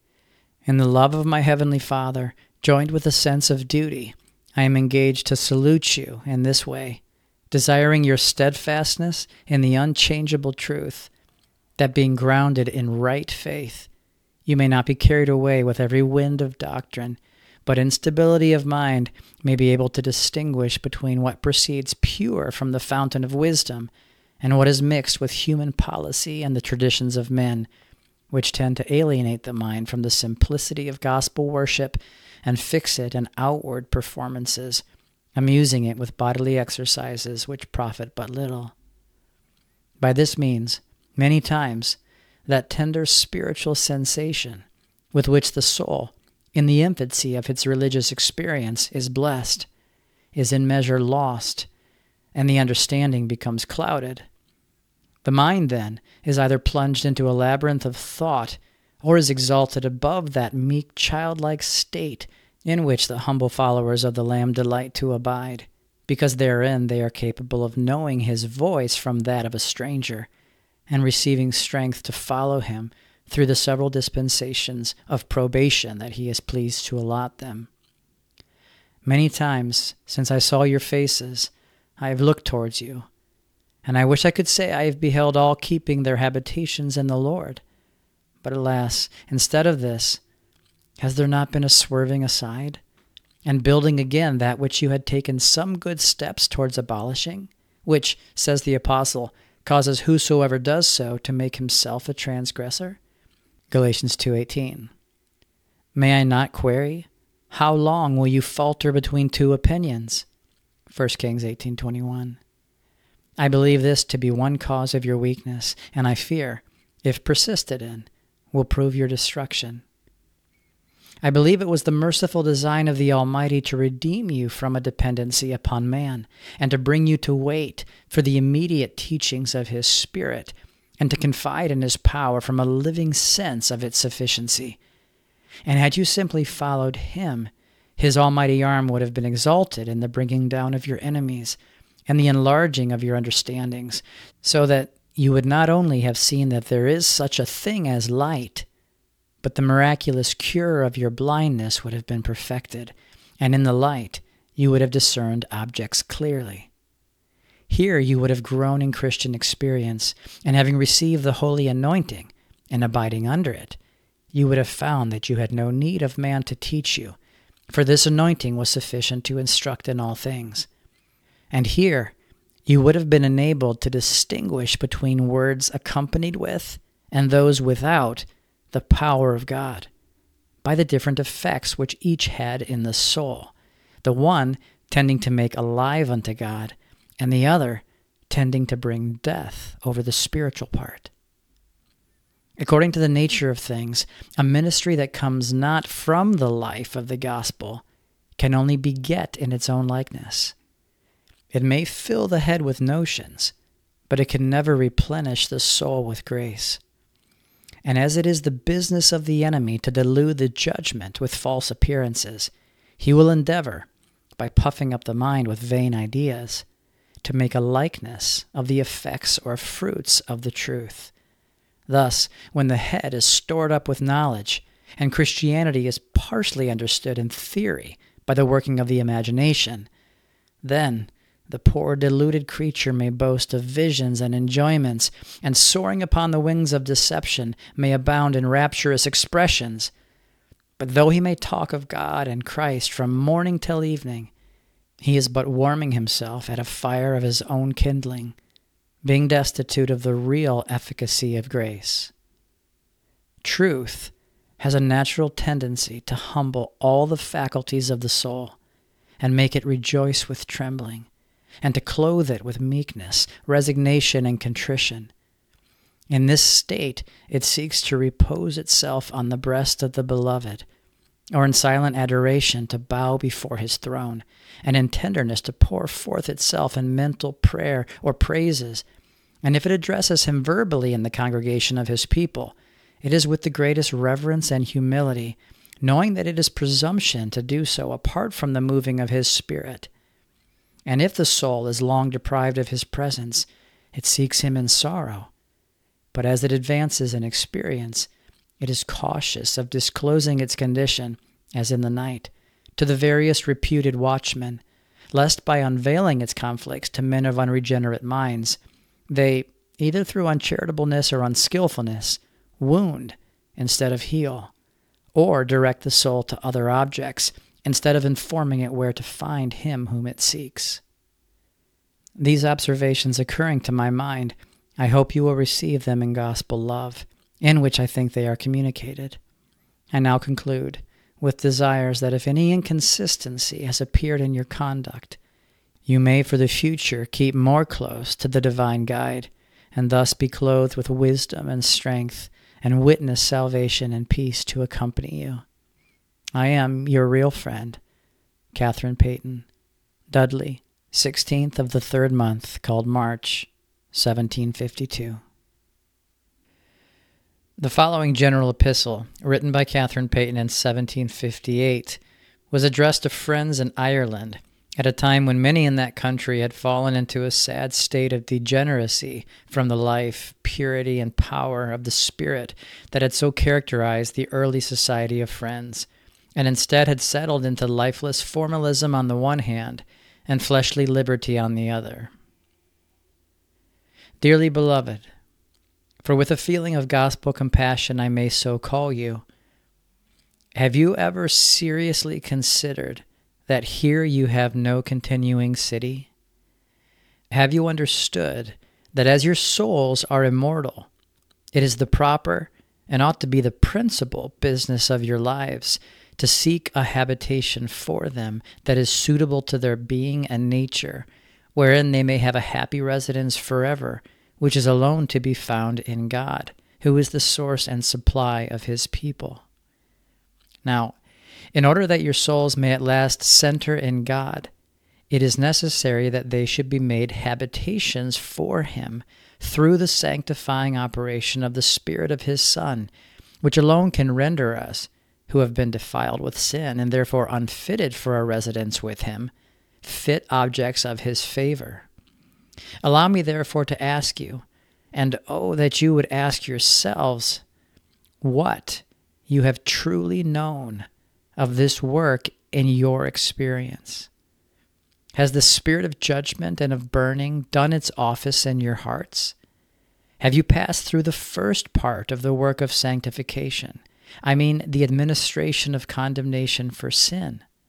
in the love of my Heavenly Father, joined with a sense of duty, I am engaged to salute you in this way, desiring your steadfastness in the unchangeable truth, that being grounded in right faith, you may not be carried away with every wind of doctrine, but in stability of mind may be able to distinguish between what proceeds pure from the fountain of wisdom and what is mixed with human policy and the traditions of men, which tend to alienate the mind from the simplicity of gospel worship and fix it in outward performances, amusing it with bodily exercises which profit but little. By this means, many times, that tender spiritual sensation with which the soul, in the infancy of its religious experience, is blessed, is in measure lost, and the understanding becomes clouded. The mind, then, is either plunged into a labyrinth of thought, or is exalted above that meek childlike state in which the humble followers of the Lamb delight to abide, because therein they are capable of knowing His voice from that of a stranger, and receiving strength to follow Him through the several dispensations of probation that He is pleased to allot them. Many times since I saw your faces, I have looked towards you, and I wish I could say I have beheld all keeping their habitations in the Lord. But alas, instead of this, has there not been a swerving aside, and building again that which you had taken some good steps towards abolishing, which, says the Apostle, causes whosoever does so to make himself a transgressor? Galatians two eighteen. May I not query, how long will you falter between two opinions? First Kings eighteen twenty-one. I believe this to be one cause of your weakness, and I fear, if persisted in, will prove your destruction. I believe it was the merciful design of the Almighty to redeem you from a dependency upon man, and to bring you to wait for the immediate teachings of His Spirit, and to confide in His power from a living sense of its sufficiency. And had you simply followed Him, His almighty arm would have been exalted in the bringing down of your enemies, and the enlarging of your understandings, so that you would not only have seen that there is such a thing as light, but the miraculous cure of your blindness would have been perfected, and in the light you would have discerned objects clearly. Here you would have grown in Christian experience, and having received the holy anointing and abiding under it, you would have found that you had no need of man to teach you, for this anointing was sufficient to instruct in all things. And here you would have been enabled to distinguish between words accompanied with and those without the power of God, by the different effects which each had in the soul, the one tending to make alive unto God, and the other tending to bring death over the spiritual part. According to the nature of things, a ministry that comes not from the life of the gospel can only beget in its own likeness. It may fill the head with notions, but it can never replenish the soul with grace. And as it is the business of the enemy to delude the judgment with false appearances, he will endeavor, by puffing up the mind with vain ideas, to make a likeness of the effects or fruits of the truth. Thus, when the head is stored up with knowledge, and Christianity is partially understood in theory by the working of the imagination, then the poor deluded creature may boast of visions and enjoyments, and soaring upon the wings of deception may abound in rapturous expressions. But though he may talk of God and Christ from morning till evening, he is but warming himself at a fire of his own kindling, being destitute of the real efficacy of grace. Truth has a natural tendency to humble all the faculties of the soul, and make it rejoice with trembling, and to clothe it with meekness, resignation, and contrition. In this state it seeks to repose itself on the breast of the beloved, or in silent adoration to bow before his throne, and in tenderness to pour forth itself in mental prayer or praises. And if it addresses him verbally in the congregation of his people, it is with the greatest reverence and humility, knowing that it is presumption to do so apart from the moving of his Spirit. And if the soul is long deprived of his presence, it seeks him in sorrow. But as it advances in experience, it is cautious of disclosing its condition, as in the night, to the various reputed watchmen, lest by unveiling its conflicts to men of unregenerate minds, they, either through uncharitableness or unskillfulness, wound instead of heal, or direct the soul to other objects, instead of informing it where to find him whom it seeks. These observations occurring to my mind, I hope you will receive them in gospel love, in which I think they are communicated. I now conclude with desires that if any inconsistency has appeared in your conduct, you may for the future keep more close to the divine guide, and thus be clothed with wisdom and strength, and witness salvation and peace to accompany you. I am your real friend, Catherine Peyton, Dudley, sixteenth of the third month, called March, seventeen fifty-two. The following general epistle, written by Catherine Peyton in seventeen fifty-eight, was addressed to friends in Ireland at a time when many in that country had fallen into a sad state of degeneracy from the life, purity, and power of the Spirit that had so characterized the early society of Friends, and instead had settled into lifeless formalism on the one hand and fleshly liberty on the other. Dearly beloved, for with a feeling of gospel compassion I may so call you, have you ever seriously considered that here you have no continuing city? Have you understood that as your souls are immortal, it is the proper and ought to be the principal business of your lives to seek a habitation for them that is suitable to their being and nature, wherein they may have a happy residence forever, which is alone to be found in God, who is the source and supply of his people? Now, in order that your souls may at last center in God, it is necessary that they should be made habitations for him through the sanctifying operation of the Spirit of his Son, which alone can render us, who have been defiled with sin and therefore unfitted for a residence with him, fit objects of his favor. Allow me therefore to ask you, and oh, that you would ask yourselves, what you have truly known of this work in your experience. Has the spirit of judgment and of burning done its office in your hearts? Have you passed through the first part of the work of sanctification? I mean, the administration of condemnation for sin.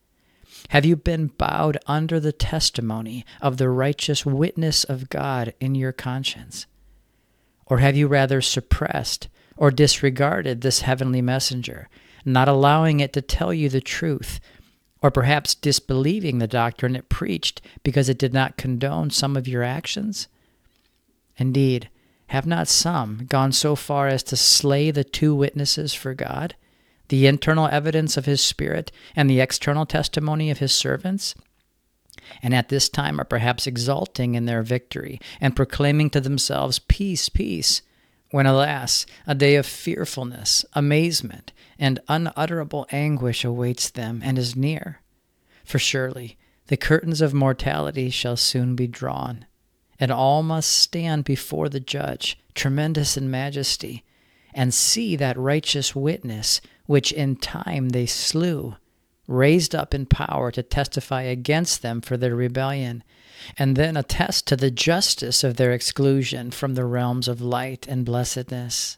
Have you been bowed under the testimony of the righteous witness of God in your conscience? Or have you rather suppressed or disregarded this heavenly messenger, not allowing it to tell you the truth, or perhaps disbelieving the doctrine it preached because it did not condone some of your actions? Indeed, have not some gone so far as to slay the two witnesses for God, the internal evidence of his Spirit and the external testimony of his servants, and at this time are perhaps exulting in their victory and proclaiming to themselves, "Peace, peace," when, alas, a day of fearfulness, amazement, and unutterable anguish awaits them and is near? For surely the curtains of mortality shall soon be drawn, and all must stand before the Judge, tremendous in majesty, and see that righteous witness which in time they slew, raised up in power to testify against them for their rebellion, and then attest to the justice of their exclusion from the realms of light and blessedness.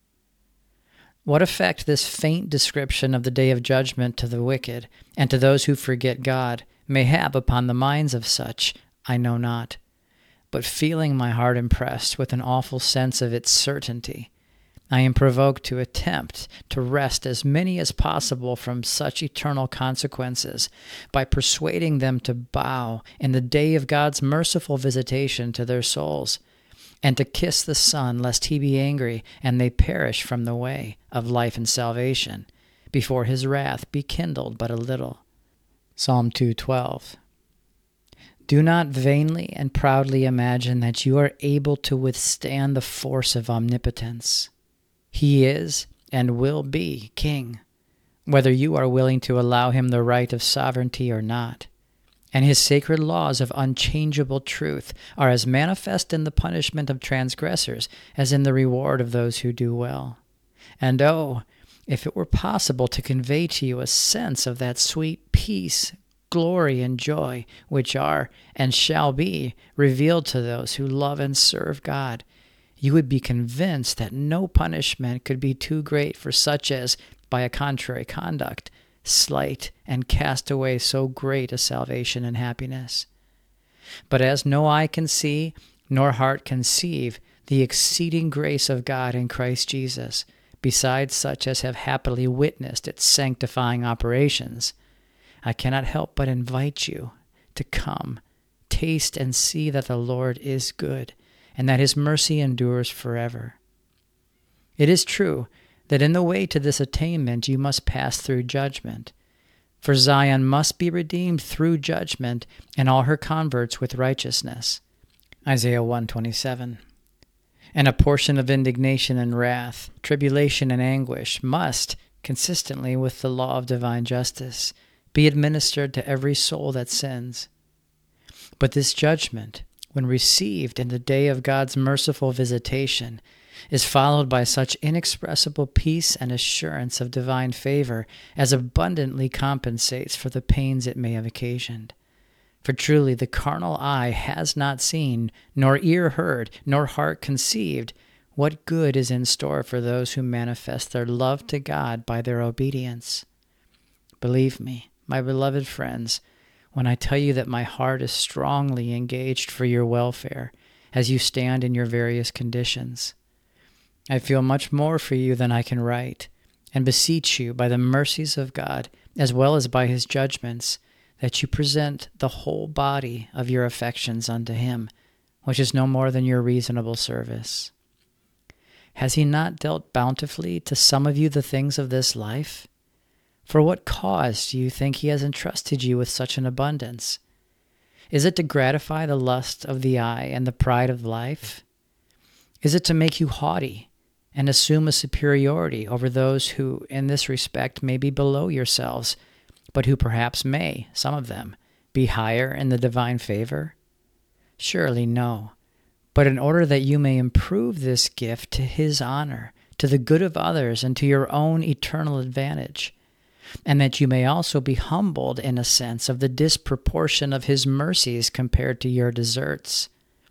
What effect this faint description of the day of judgment to the wicked and to those who forget God may have upon the minds of such, I know not, but feeling my heart impressed with an awful sense of its certainty, I am provoked to attempt to wrest as many as possible from such eternal consequences by persuading them to bow in the day of God's merciful visitation to their souls, and to kiss the Son lest he be angry and they perish from the way of life and salvation, before his wrath be kindled but a little. Psalm two twelve. Do not vainly and proudly imagine that you are able to withstand the force of omnipotence. He is and will be king, whether you are willing to allow him the right of sovereignty or not. And his sacred laws of unchangeable truth are as manifest in the punishment of transgressors as in the reward of those who do well. And oh, if it were possible to convey to you a sense of that sweet peace, glory, and joy which are and shall be revealed to those who love and serve God, you would be convinced that no punishment could be too great for such as, by a contrary conduct, slight and cast away so great a salvation and happiness. But as no eye can see, nor heart conceive, the exceeding grace of God in Christ Jesus, besides such as have happily witnessed its sanctifying operations, I cannot help but invite you to come, taste and see that the Lord is good, and that his mercy endures forever. It is true that in the way to this attainment you must pass through judgment, for Zion must be redeemed through judgment, and all her converts with righteousness. Isaiah one twenty-seven. And a portion of indignation and wrath, tribulation and anguish must, consistently with the law of divine justice, be administered to every soul that sins. But this judgment, when received in the day of God's merciful visitation, is followed by such inexpressible peace and assurance of divine favor as abundantly compensates for the pains it may have occasioned. For truly the carnal eye has not seen, nor ear heard, nor heart conceived, what good is in store for those who manifest their love to God by their obedience. Believe me, my beloved friends, when I tell you that my heart is strongly engaged for your welfare as you stand in your various conditions. I feel much more for you than I can write, and beseech you by the mercies of God, as well as by his judgments, that you present the whole body of your affections unto him, which is no more than your reasonable service. Has he not dealt bountifully to some of you the things of this life? For what cause do you think he has entrusted you with such an abundance? Is it to gratify the lust of the eye and the pride of life? Is it to make you haughty and assume a superiority over those who, in this respect, may be below yourselves, but who perhaps may, some of them, be higher in the divine favor? Surely no. But in order that you may improve this gift to his honor, to the good of others, and to your own eternal advantage, and that you may also be humbled in a sense of the disproportion of his mercies compared to your deserts.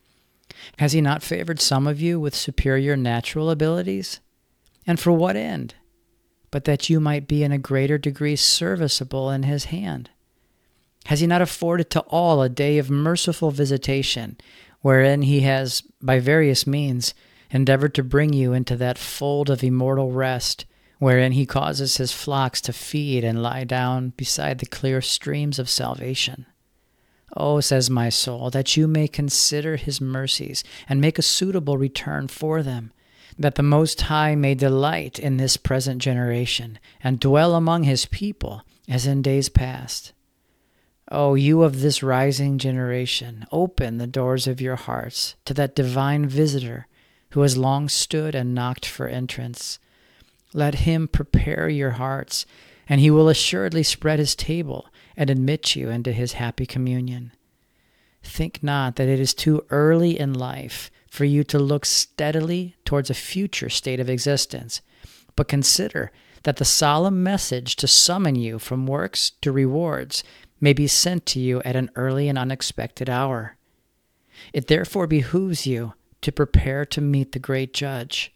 Has he not favored some of you with superior natural abilities? And for what end? But that you might be in a greater degree serviceable in his hand. Has he not afforded to all a day of merciful visitation, wherein he has, by various means, endeavored to bring you into that fold of immortal rest, wherein he causes his flocks to feed and lie down beside the clear streams of salvation? Oh, says my soul, that you may consider his mercies and make a suitable return for them, that the Most High may delight in this present generation and dwell among his people as in days past. Oh, you of this rising generation, open the doors of your hearts to that divine visitor who has long stood and knocked for entrance. Let him prepare your hearts, and he will assuredly spread his table and admit you into his happy communion. Think not that it is too early in life for you to look steadily towards a future state of existence, but consider that the solemn message to summon you from works to rewards may be sent to you at an early and unexpected hour. It therefore behooves you to prepare to meet the great Judge.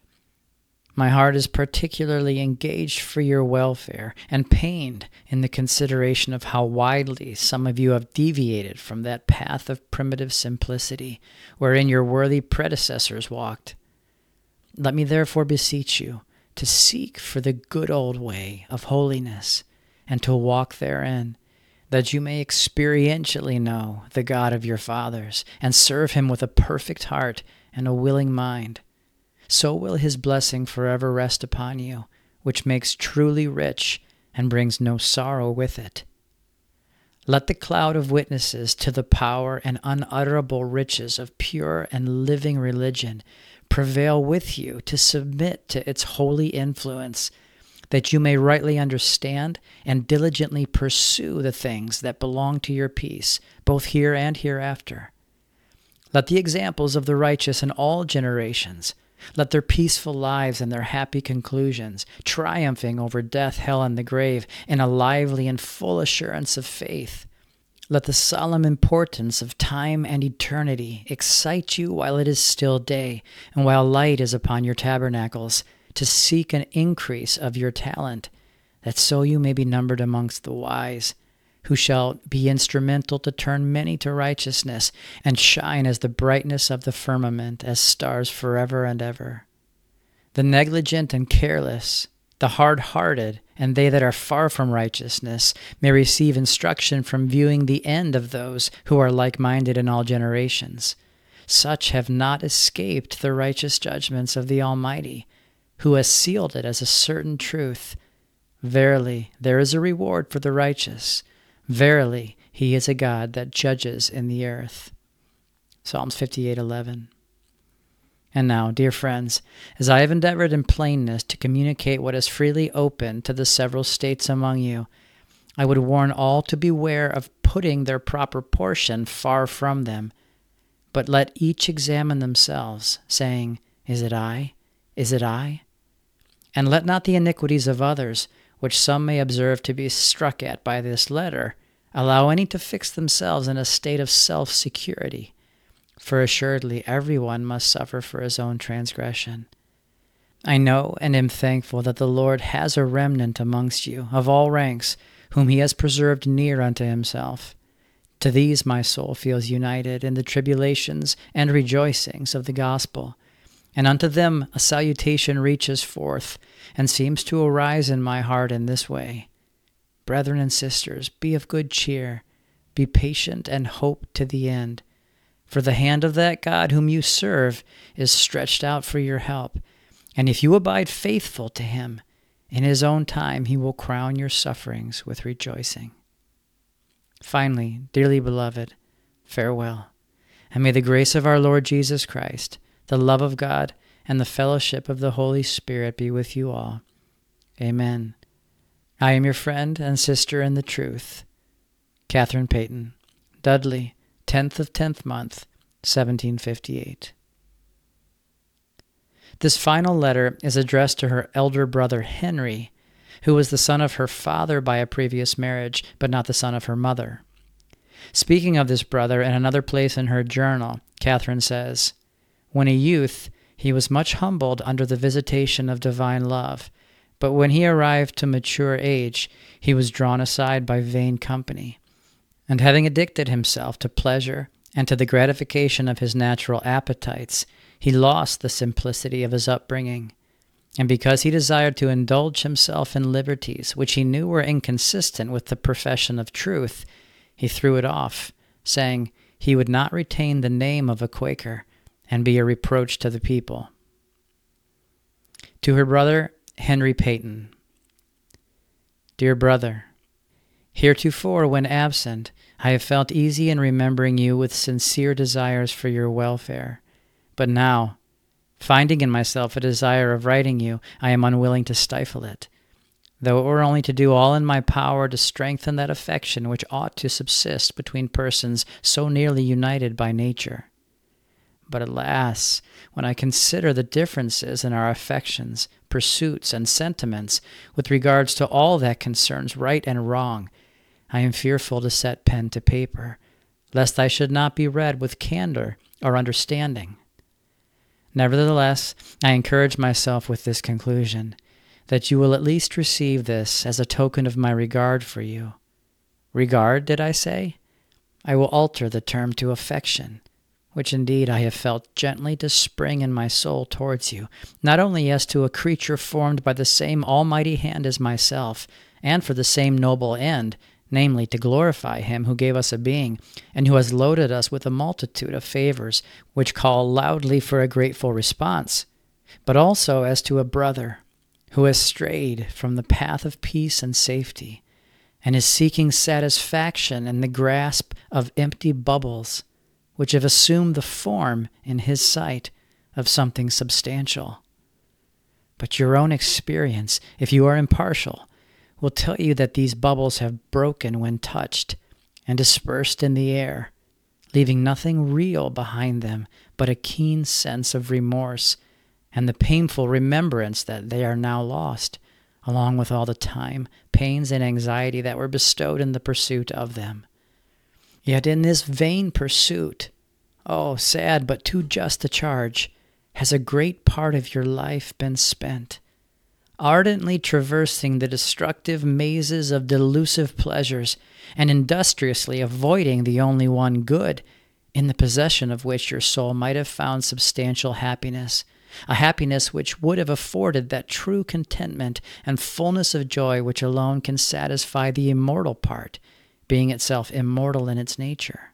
My heart is particularly engaged for your welfare and pained in the consideration of how widely some of you have deviated from that path of primitive simplicity wherein your worthy predecessors walked. Let me therefore beseech you to seek for the good old way of holiness and to walk therein, that you may experientially know the God of your fathers and serve him with a perfect heart and a willing mind. So will his blessing forever rest upon you, which makes truly rich and brings no sorrow with it. Let the cloud of witnesses to the power and unutterable riches of pure and living religion prevail with you to submit to its holy influence, that you may rightly understand and diligently pursue the things that belong to your peace, both here and hereafter. Let the examples of the righteous in all generations, let their peaceful lives and their happy conclusions, triumphing over death, hell, and the grave, in a lively and full assurance of faith, let the solemn importance of time and eternity excite you while it is still day, and while light is upon your tabernacles, to seek an increase of your talent, that so you may be numbered amongst the wise, who shall be instrumental to turn many to righteousness, and shine as the brightness of the firmament, as stars forever and ever. The negligent and careless, the hard-hearted, and they that are far from righteousness, may receive instruction from viewing the end of those who are like-minded in all generations. Such have not escaped the righteous judgments of the Almighty, who has sealed it as a certain truth. Verily, there is a reward for the righteous. Verily, he is a God that judges in the earth. Psalms fifty-eight eleven. And now, dear friends, as I have endeavored in plainness to communicate what is freely open to the several states among you, I would warn all to beware of putting their proper portion far from them, but let each examine themselves, saying, Is it I? Is it I? And let not the iniquities of others, which some may observe to be struck at by this letter, allow any to fix themselves in a state of self-security, for assuredly everyone must suffer for his own transgression. I know and am thankful that the Lord has a remnant amongst you of all ranks, whom he has preserved near unto himself. To these my soul feels united in the tribulations and rejoicings of the gospel, and unto them a salutation reaches forth, and seems to arise in my heart in this way. Brethren and sisters, be of good cheer, be patient, and hope to the end. For the hand of that God whom you serve is stretched out for your help, and if you abide faithful to him, in his own time he will crown your sufferings with rejoicing. Finally, dearly beloved, farewell, and may the grace of our Lord Jesus Christ, the love of God, and the fellowship of the Holy Spirit be with you all. Amen. I am your friend and sister in the truth, Catherine Peyton, Dudley, tenth of tenth month, seventeen fifty-eight. This final letter is addressed to her elder brother Henry, who was the son of her father by a previous marriage, but not the son of her mother. Speaking of this brother in another place in her journal, Catherine says, When a youth, he was much humbled under the visitation of divine love, but when he arrived to mature age, he was drawn aside by vain company. And having addicted himself to pleasure and to the gratification of his natural appetites, he lost the simplicity of his upbringing. And because he desired to indulge himself in liberties which he knew were inconsistent with the profession of truth, he threw it off, saying he would not retain the name of a Quaker and be a reproach to the people. To her brother, Henry Peyton. Dear brother, heretofore, when absent, I have felt easy in remembering you with sincere desires for your welfare. But now, finding in myself a desire of writing you, I am unwilling to stifle it, though it were only to do all in my power to strengthen that affection which ought to subsist between persons so nearly united by nature. But alas, when I consider the differences in our affections, pursuits, and sentiments with regards to all that concerns right and wrong, I am fearful to set pen to paper, lest I should not be read with candor or understanding. Nevertheless, I encourage myself with this conclusion, that you will at least receive this as a token of my regard for you. Regard, did I say? I will alter the term to affection, which indeed I have felt gently to spring in my soul towards you, not only as to a creature formed by the same almighty hand as myself, and for the same noble end, namely to glorify him who gave us a being, and who has loaded us with a multitude of favors which call loudly for a grateful response, but also as to a brother who has strayed from the path of peace and safety, and is seeking satisfaction in the grasp of empty bubbles, which have assumed the form, in his sight, of something substantial. But your own experience, if you are impartial, will tell you that these bubbles have broken when touched and dispersed in the air, leaving nothing real behind them but a keen sense of remorse and the painful remembrance that they are now lost, along with all the time, pains, and anxiety that were bestowed in the pursuit of them. Yet in this vain pursuit, oh, sad but too just a charge, has a great part of your life been spent, ardently traversing the destructive mazes of delusive pleasures, and industriously avoiding the only one good, in the possession of which your soul might have found substantial happiness, a happiness which would have afforded that true contentment and fullness of joy which alone can satisfy the immortal part, being itself immortal in its nature.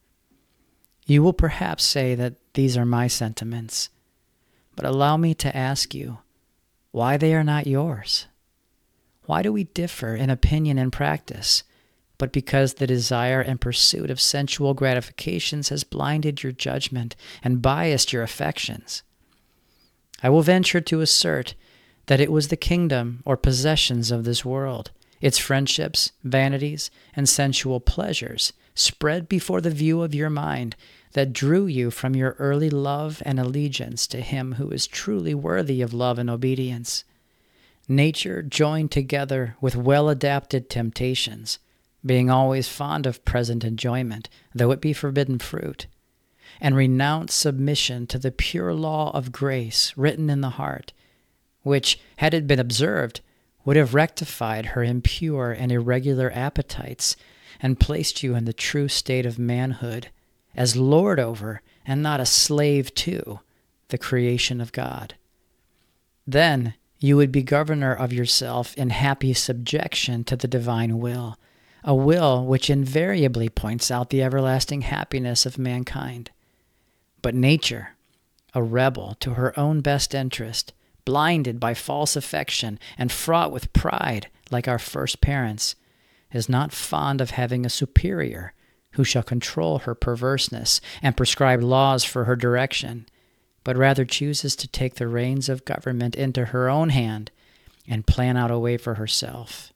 You will perhaps say that these are my sentiments, but allow me to ask you, why they are not yours? Why do we differ in opinion and practice, but because the desire and pursuit of sensual gratifications has blinded your judgment and biased your affections? I will venture to assert that it was the kingdom or possessions of this world, its friendships, vanities, and sensual pleasures spread before the view of your mind, that drew you from your early love and allegiance to him who is truly worthy of love and obedience. Nature joined together with well-adapted temptations, being always fond of present enjoyment, though it be forbidden fruit, and renounced submission to the pure law of grace written in the heart, which, had it been observed, would have rectified her impure and irregular appetites and placed you in the true state of manhood, as lord over, and not a slave to, the creation of God. Then you would be governor of yourself in happy subjection to the divine will, a will which invariably points out the everlasting happiness of mankind. But nature, a rebel to her own best interest, blinded by false affection and fraught with pride like our first parents, is not fond of having a superior who shall control her perverseness and prescribe laws for her direction, but rather chooses to take the reins of government into her own hand and plan out a way for herself.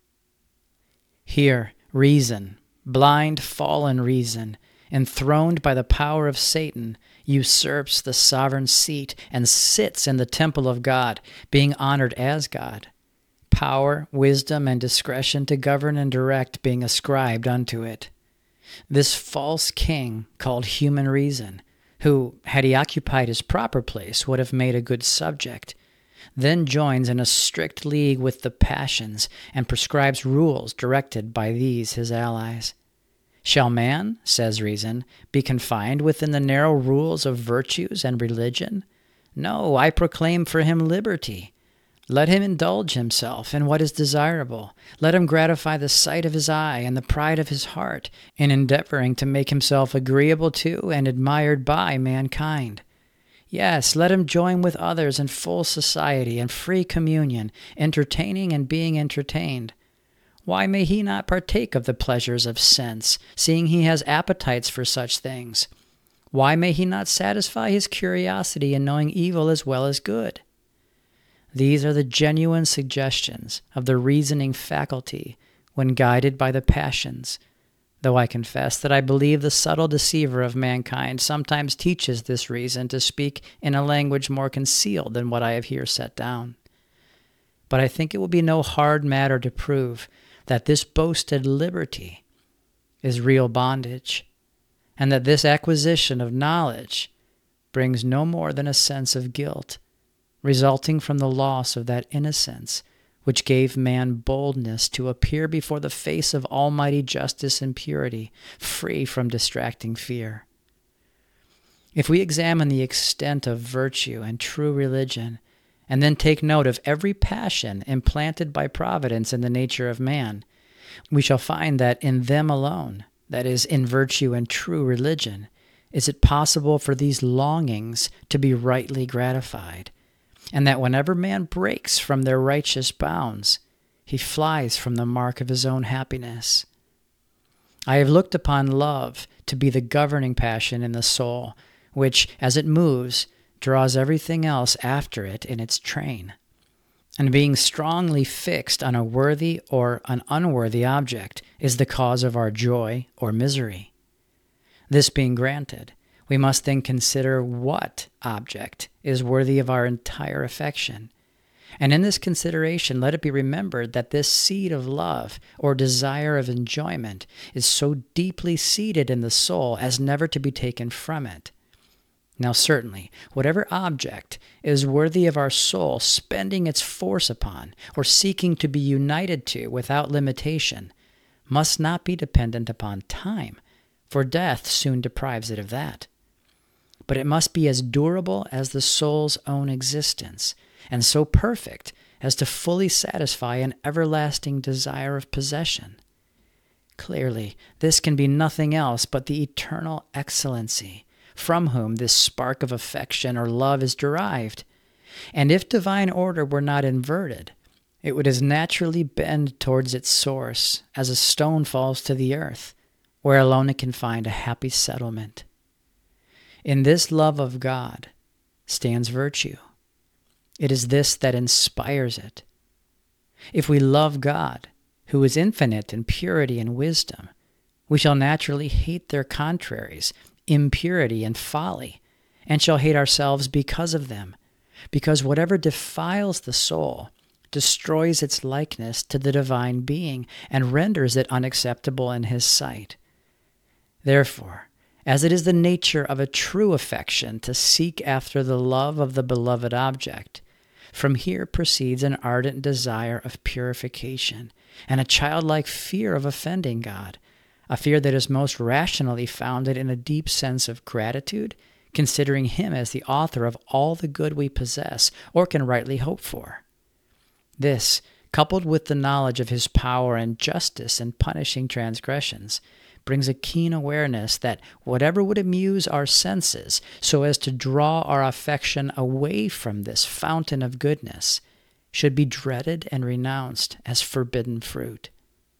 Here, reason, blind, fallen reason, enthroned by the power of Satan, usurps the sovereign seat and sits in the temple of God, being honored as God, power, wisdom, and discretion to govern and direct being ascribed unto it. This false king, called human reason, who, had he occupied his proper place, would have made a good subject, then joins in a strict league with the passions and prescribes rules directed by these his allies. Shall man, says reason, be confined within the narrow rules of virtues and religion? No, I proclaim for him liberty. Let him indulge himself in what is desirable. Let him gratify the sight of his eye and the pride of his heart in endeavoring to make himself agreeable to and admired by mankind. Yes, let him join with others in full society and free communion, entertaining and being entertained. Why may he not partake of the pleasures of sense, seeing he has appetites for such things? Why may he not satisfy his curiosity in knowing evil as well as good? These are the genuine suggestions of the reasoning faculty when guided by the passions, though I confess that I believe the subtle deceiver of mankind sometimes teaches this reason to speak in a language more concealed than what I have here set down. But I think it will be no hard matter to prove that this boasted liberty is real bondage, and that this acquisition of knowledge brings no more than a sense of guilt, resulting from the loss of that innocence which gave man boldness to appear before the face of almighty justice and purity, free from distracting fear. If we examine the extent of virtue and true religion, and then take note of every passion implanted by providence in the nature of man, we shall find that in them alone, that is, in virtue and true religion, is it possible for these longings to be rightly gratified, and that whenever man breaks from their righteous bounds, he flies from the mark of his own happiness. I have looked upon love to be the governing passion in the soul, which, as it moves, draws everything else after it in its train. And being strongly fixed on a worthy or an unworthy object is the cause of our joy or misery. This being granted, we must then consider what object is worthy of our entire affection. And in this consideration, let it be remembered that this seed of love or desire of enjoyment is so deeply seated in the soul as never to be taken from it. Now certainly, whatever object is worthy of our soul spending its force upon or seeking to be united to without limitation must not be dependent upon time, for death soon deprives it of that. But it must be as durable as the soul's own existence, and so perfect as to fully satisfy an everlasting desire of possession. Clearly, this can be nothing else but the eternal excellency, from whom this spark of affection or love is derived. And if divine order were not inverted, it would as naturally bend towards its source as a stone falls to the earth, where alone it can find a happy settlement. In this love of God stands virtue. It is this that inspires it. If we love God, who is infinite in purity and wisdom, we shall naturally hate their contraries, impurity and folly, and shall hate ourselves because of them, because whatever defiles the soul destroys its likeness to the divine being and renders it unacceptable in his sight. Therefore, as it is the nature of a true affection to seek after the love of the beloved object, from here proceeds an ardent desire of purification and a childlike fear of offending God, a fear that is most rationally founded in a deep sense of gratitude, considering him as the author of all the good we possess or can rightly hope for. This, coupled with the knowledge of his power and justice in punishing transgressions, brings a keen awareness that whatever would amuse our senses so as to draw our affection away from this fountain of goodness should be dreaded and renounced as forbidden fruit.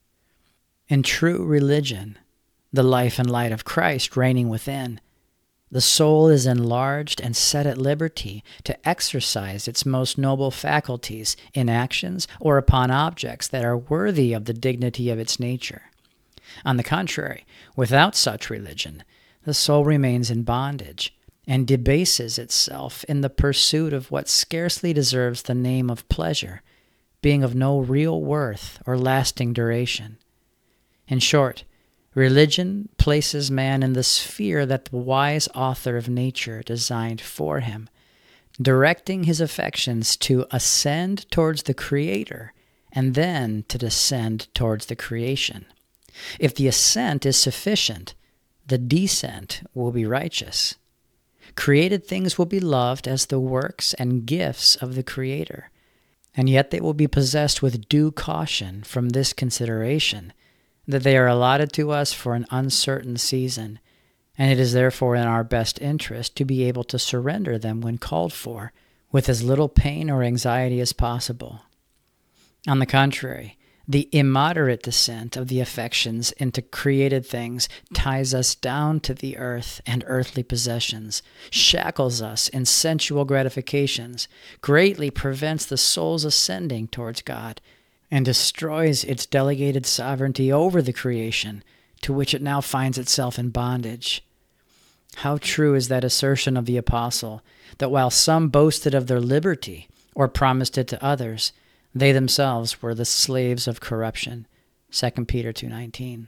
In true religion, the life and light of Christ reigning within, the soul is enlarged and set at liberty to exercise its most noble faculties in actions or upon objects that are worthy of the dignity of its nature. On the contrary, without such religion, the soul remains in bondage and debases itself in the pursuit of what scarcely deserves the name of pleasure, being of no real worth or lasting duration. In short, religion places man in the sphere that the wise author of nature designed for him, directing his affections to ascend towards the Creator and then to descend towards the creation. If the ascent is sufficient, the descent will be righteous. Created things will be loved as the works and gifts of the Creator, and yet they will be possessed with due caution from this consideration, that they are allotted to us for an uncertain season, and it is therefore in our best interest to be able to surrender them when called for, with as little pain or anxiety as possible. On the contrary, the immoderate descent of the affections into created things ties us down to the earth and earthly possessions, shackles us in sensual gratifications, greatly prevents the soul's ascending towards God, and destroys its delegated sovereignty over the creation to which it now finds itself in bondage. How true is that assertion of the apostle, that while some boasted of their liberty or promised it to others, they themselves were the slaves of corruption. Second Peter two nineteen.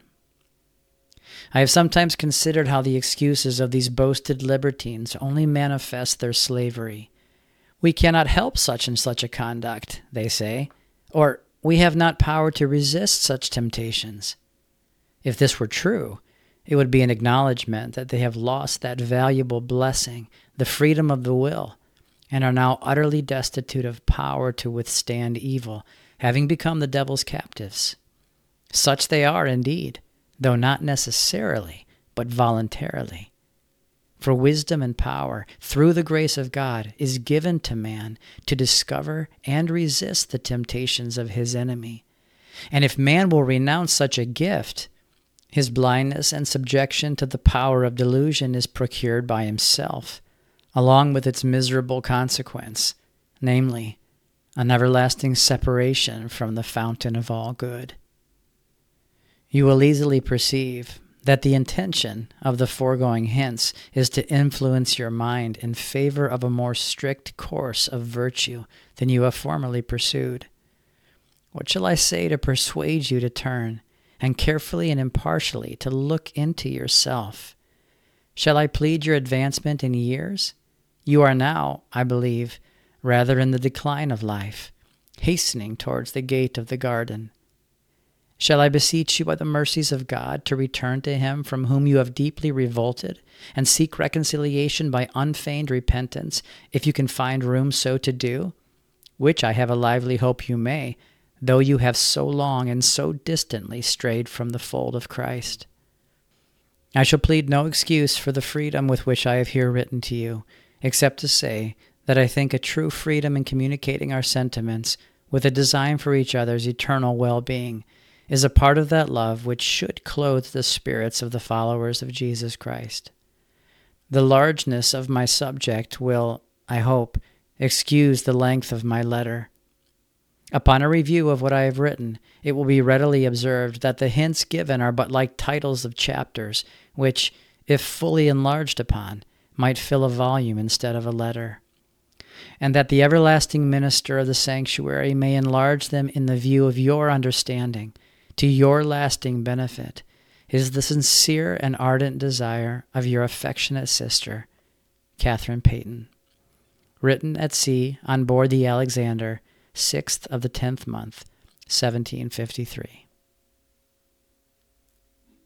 I have sometimes considered how the excuses of these boasted libertines only manifest their slavery. We cannot help such and such a conduct, they say, or we have not power to resist such temptations. If this were true, it would be an acknowledgement that they have lost that valuable blessing, the freedom of the will, and are now utterly destitute of power to withstand evil, having become the devil's captives. Such they are indeed, though not necessarily, but voluntarily. For wisdom and power, through the grace of God, is given to man to discover and resist the temptations of his enemy. And if man will renounce such a gift, his blindness and subjection to the power of delusion is procured by himself, along with its miserable consequence, namely, an everlasting separation from the fountain of all good. You will easily perceive that the intention of the foregoing hints is to influence your mind in favor of a more strict course of virtue than you have formerly pursued. What shall I say to persuade you to turn, and carefully and impartially to look into yourself? Shall I plead your advancement in years? You are now, I believe, rather in the decline of life, hastening towards the gate of the garden. Shall I beseech you by the mercies of God to return to him from whom you have deeply revolted, and seek reconciliation by unfeigned repentance, if you can find room so to do? Which I have a lively hope you may, though you have so long and so distantly strayed from the fold of Christ. I shall plead no excuse for the freedom with which I have here written to you, except to say that I think a true freedom in communicating our sentiments with a design for each other's eternal well-being is a part of that love which should clothe the spirits of the followers of Jesus Christ. The largeness of my subject will, I hope, excuse the length of my letter. Upon a review of what I have written, it will be readily observed that the hints given are but like titles of chapters, which, if fully enlarged upon, might fill a volume instead of a letter, and that the everlasting minister of the sanctuary may enlarge them in the view of your understanding, to your lasting benefit, is the sincere and ardent desire of your affectionate sister, Catherine Peyton. Written at sea on board the Alexander, sixth of the tenth month, seventeen fifty-three.